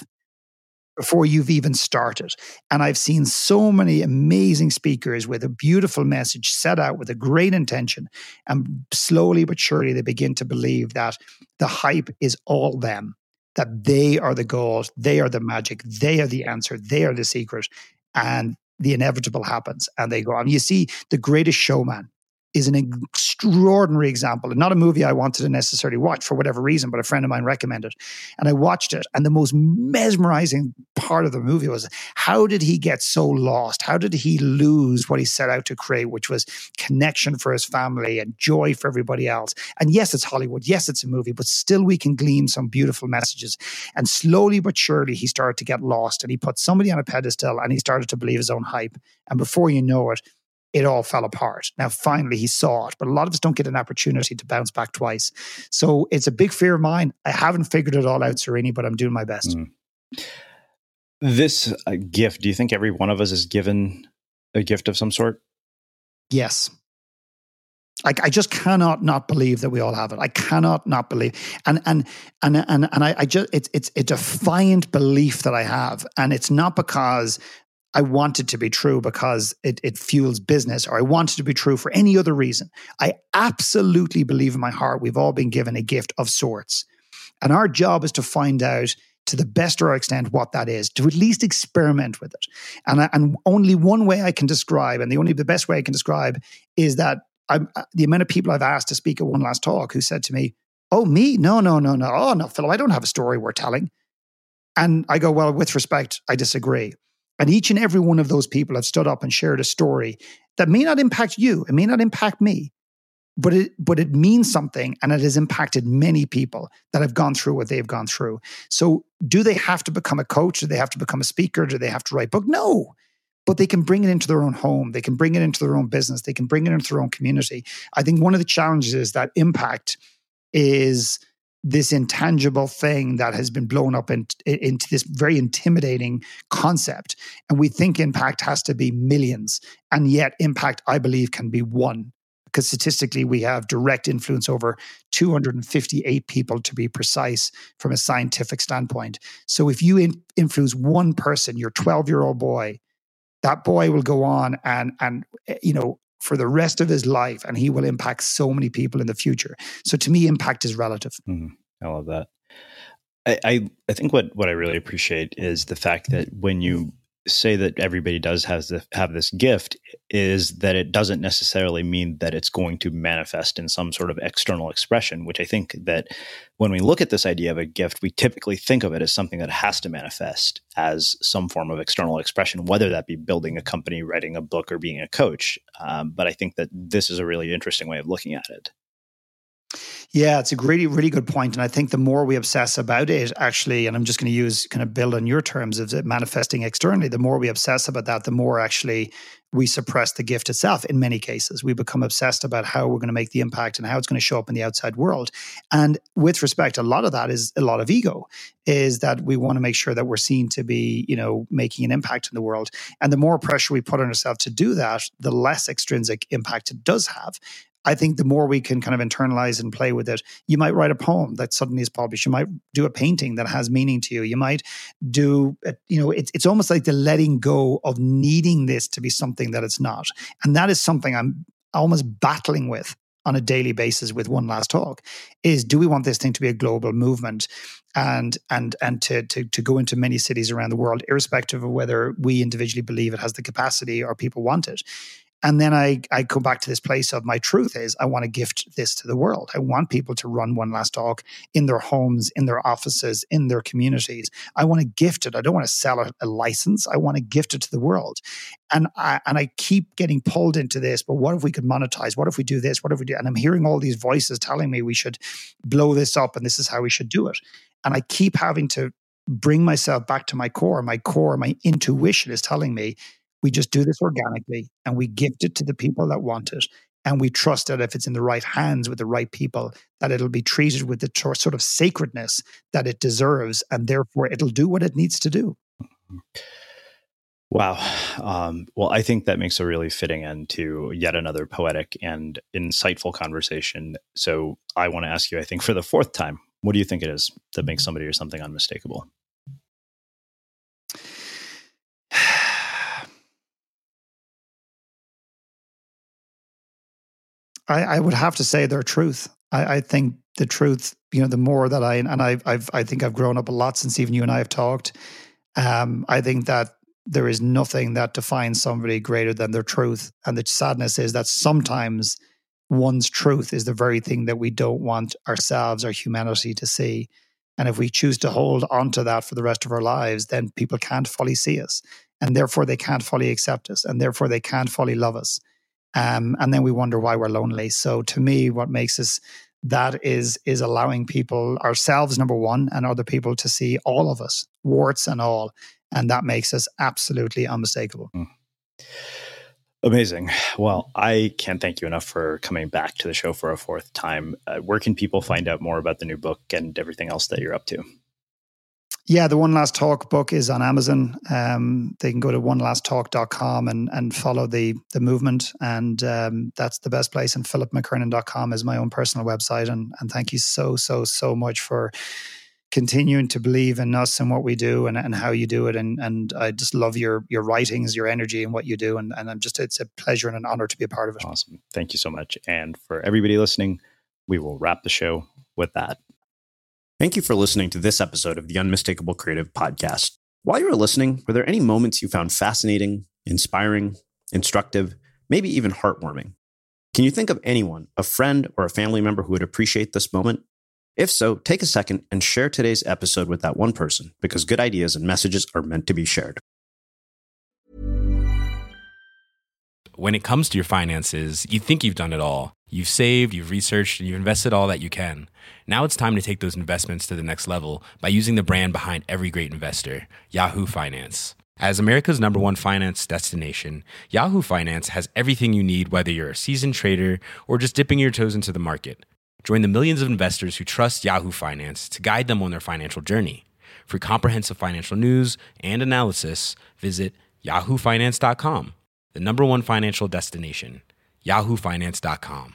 before you've even started. And I've seen so many amazing speakers with a beautiful message set out with a great intention. And slowly but surely, they begin to believe that the hype is all them, that they are the gold, they are the magic, they are the answer, they are the secret. And the inevitable happens and they go on. You see, The Greatest Showman is an extraordinary example, and not a movie I wanted to necessarily watch for whatever reason, but a friend of mine recommended. And I watched it, and the most mesmerizing part of the movie was, how did he get so lost? How did he lose what he set out to create, which was connection for his family and joy for everybody else? And yes, it's Hollywood. Yes, it's a movie, but still we can glean some beautiful messages. And slowly but surely, he started to get lost, and he put somebody on a pedestal, and he started to believe his own hype. And before you know it, it all fell apart. Now, finally, he saw it, but a lot of us don't get an opportunity to bounce back twice. So it's a big fear of mine. I haven't figured it all out, Srini, but I'm doing my best. Mm. This gift, do you think every one of us is given a gift of some sort? Yes. I just cannot not believe that we all have it. I cannot not believe, and I just it's a defiant belief that I have, and it's not because I want it to be true because it fuels business, or I want it to be true for any other reason. I absolutely believe in my heart we've all been given a gift of sorts. And our job is to find out to the best of our extent what that is, to at least experiment with it. And only one way I can describe, and the best way I can describe, is that the amount of people I've asked to speak at one last talk who said to me, "Oh, me? No. Oh, no, Philip, I don't have a story worth telling." And I go, well, with respect, I disagree. And each and every one of those people have stood up and shared a story that may not impact you, it may not impact me, but it means something, and it has impacted many people that have gone through what they've gone through. So do they have to become a coach? Do they have to become a speaker? Do they have to write a book? No. But they can bring it into their own home. They can bring it into their own business. They can bring it into their own community. I think one of the challenges is that impact is this intangible thing that has been blown up into this very intimidating concept. And we think impact has to be millions. And yet impact, I believe, can be one. Because statistically, we have direct influence over 258 people, to be precise, from a scientific standpoint. So if you influence one person, your 12-year-old boy, that boy will go on and for the rest of his life, and he will impact so many people in the future. So to me, impact is relative. I love that. I think what I really appreciate is the fact that when you say that everybody does have this gift, is that it doesn't necessarily mean that it's going to manifest in some sort of external expression, which I think that when we look at this idea of a gift, we typically think of it as something that has to manifest as some form of external expression, whether that be building a company, writing a book, or being a coach. But I think that this is a really interesting way of looking at it. Yeah, it's a really, really good point. And I think the more we obsess about it, actually, and I'm just going to build on your terms of it manifesting externally, the more we obsess about that, the more actually we suppress the gift itself in many cases. We become obsessed about how we're going to make the impact and how it's going to show up in the outside world. And with respect, a lot of that is a lot of ego, is that we want to make sure that we're seen to be, making an impact in the world. And the more pressure we put on ourselves to do that, the less extrinsic impact it does have. I think the more we can kind of internalize and play with it, you might write a poem that suddenly is published. You might do a painting that has meaning to you. You might do, it's almost like the letting go of needing this to be something that it's not. And that is something I'm almost battling with on a daily basis with One Last Talk, is do we want this thing to be a global movement and to go into many cities around the world, irrespective of whether we individually believe it has the capacity or people want it. And then I go back to this place of my truth is I want to gift this to the world. I want people to run One Last Talk in their homes, in their offices, in their communities. I want to gift it. I don't want to sell a license. I want to gift it to the world. And I keep getting pulled into this, but what if we could monetize? What if we do this? What if we do? And I'm hearing all these voices telling me we should blow this up and this is how we should do it. And I keep having to bring myself back to my core. My intuition is telling me, we just do this organically and we gift it to the people that want it. And we trust that if it's in the right hands with the right people, that it'll be treated with the sort of sacredness that it deserves. And therefore it'll do what it needs to do. Wow. Well, I think that makes a really fitting end to yet another poetic and insightful conversation. So I want to ask you, I think for the fourth time, what do you think it is that makes somebody or something unmistakable? I would have to say their truth. I think the truth, the more that I think I've grown up a lot since even you and I have talked. I think that there is nothing that defines somebody greater than their truth. And the sadness is that sometimes one's truth is the very thing that we don't want ourselves, our humanity to see. And if we choose to hold onto that for the rest of our lives, then people can't fully see us. And therefore they can't fully accept us. And therefore they can't fully love us. And then we wonder why we're lonely. So to me, what makes us that is allowing people, ourselves, number one, and other people to see all of us, warts and all. And that makes us absolutely unmistakable. Amazing. Well, I can't thank you enough for coming back to the show for a fourth time. Where can people find out more about the new book and everything else that you're up to? Yeah, the One Last Talk book is on Amazon. They can go to onelasttalk.com and follow the movement. And that's the best place. And philipmckernan.com is my own personal website. And thank you so much for continuing to believe in us and what we do and how you do it. And I just love your writings, your energy and what you do. And it's a pleasure and an honor to be a part of it. Awesome. Thank you so much. And for everybody listening, we will wrap the show with that. Thank you for listening to this episode of the Unmistakable Creative Podcast. While you were listening, were there any moments you found fascinating, inspiring, instructive, maybe even heartwarming? Can you think of anyone, a friend or a family member who would appreciate this moment? If so, take a second and share today's episode with that one person, because good ideas and messages are meant to be shared. When it comes to your finances, you think you've done it all. You've saved, you've researched, and you've invested all that you can. Now it's time to take those investments to the next level by using the brand behind every great investor, Yahoo Finance. As America's #1 finance destination, Yahoo Finance has everything you need, whether you're a seasoned trader or just dipping your toes into the market. Join the millions of investors who trust Yahoo Finance to guide them on their financial journey. For comprehensive financial news and analysis, visit yahoofinance.com, the #1 financial destination, yahoofinance.com.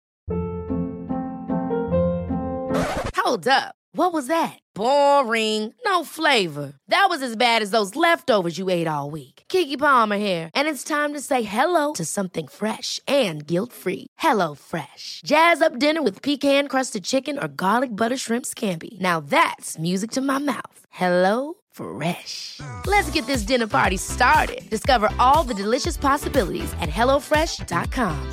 Hold up. What was that? Boring. No flavor. That was as bad as those leftovers you ate all week. Keke Palmer here. And it's time to say hello to something fresh and guilt-free. Hello Fresh. Jazz up dinner with pecan-crusted chicken or garlic butter shrimp scampi. Now that's music to my mouth. Hello Fresh. Let's get this dinner party started. Discover all the delicious possibilities at hellofresh.com.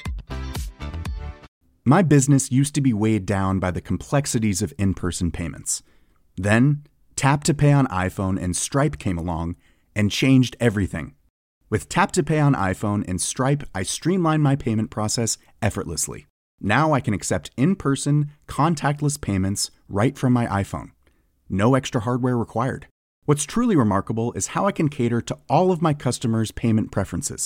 My business used to be weighed down by the complexities of in-person payments. Then, Tap to Pay on iPhone and Stripe came along and changed everything. With Tap to Pay on iPhone and Stripe, I streamlined my payment process effortlessly. Now I can accept in-person, contactless payments right from my iPhone. No extra hardware required. What's truly remarkable is how I can cater to all of my customers' payment preferences.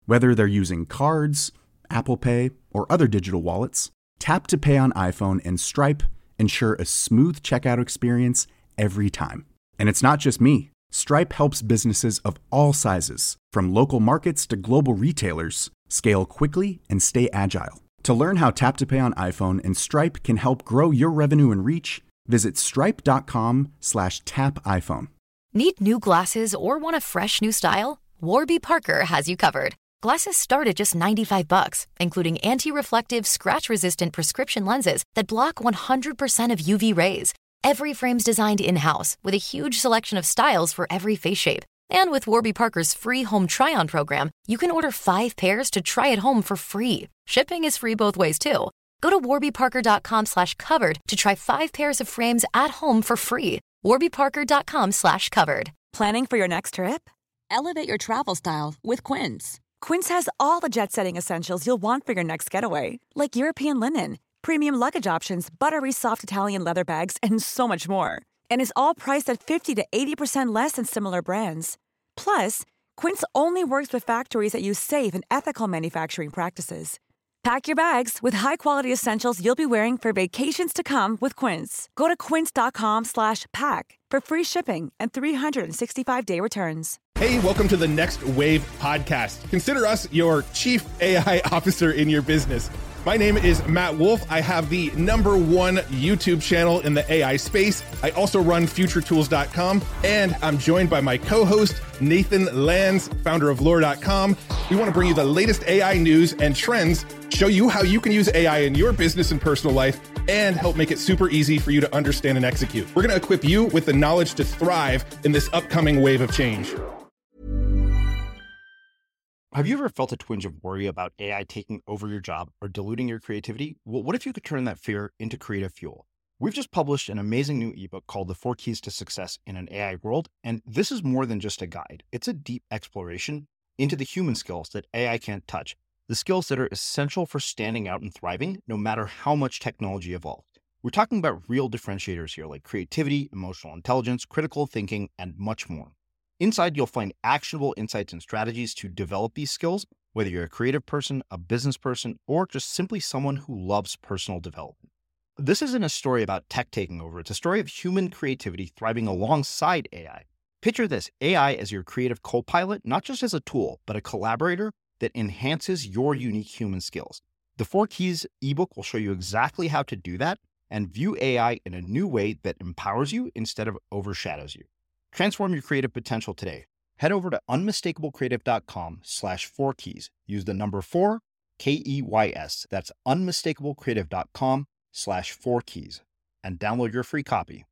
Whether they're using cards, Apple Pay, or other digital wallets, Tap to Pay on iPhone and Stripe ensure a smooth checkout experience every time. And it's not just me. Stripe helps businesses of all sizes, from local markets to global retailers, scale quickly and stay agile. To learn how Tap to Pay on iPhone and Stripe can help grow your revenue and reach, visit stripe.com/tapiphone. Need new glasses or want a fresh new style? Warby Parker has you covered. Glasses start at just $95, including anti-reflective, scratch-resistant prescription lenses that block 100% of UV rays. Every frame's designed in-house with a huge selection of styles for every face shape. And with Warby Parker's free home try-on program, you can order 5 pairs to try at home for free. Shipping is free both ways, too. Go to warbyparker.com/covered to try 5 pairs of frames at home for free. warbyparker.com/covered. Planning for your next trip? Elevate your travel style with Quince. Quince has all the jet-setting essentials you'll want for your next getaway, like European linen, premium luggage options, buttery soft Italian leather bags, and so much more. And is all priced at 50 to 80% less than similar brands. Plus, Quince only works with factories that use safe and ethical manufacturing practices. Pack your bags with high-quality essentials you'll be wearing for vacations to come with Quince. Go to quince.com/pack for free shipping and 365-day returns. Hey, welcome to the Next Wave podcast. Consider us your chief AI officer in your business. My name is Matt Wolf. I have the #1 YouTube channel in the AI space. I also run futuretools.com, and I'm joined by my co-host, Nathan Lands, founder of lore.com. We want to bring you the latest AI news and trends, show you how you can use AI in your business and personal life, and help make it super easy for you to understand and execute. We're going to equip you with the knowledge to thrive in this upcoming wave of change. Have you ever felt a twinge of worry about AI taking over your job or diluting your creativity? Well, what if you could turn that fear into creative fuel? We've just published an amazing new ebook called The 4 Keys to Success in an AI World, and this is more than just a guide. It's a deep exploration into the human skills that AI can't touch, the skills that are essential for standing out and thriving, no matter how much technology evolved. We're talking about real differentiators here, like creativity, emotional intelligence, critical thinking, and much more. Inside, you'll find actionable insights and strategies to develop these skills, whether you're a creative person, a business person, or just simply someone who loves personal development. This isn't a story about tech taking over. It's a story of human creativity thriving alongside AI. Picture this, AI as your creative co-pilot, not just as a tool, but a collaborator that enhances your unique human skills. The 4 Keys ebook will show you exactly how to do that and view AI in a new way that empowers you instead of overshadows you. Transform your creative potential today. Head over to unmistakablecreative.com/4keys. Use the number 4, KEYS. That's unmistakablecreative.com/4keys and download your free copy.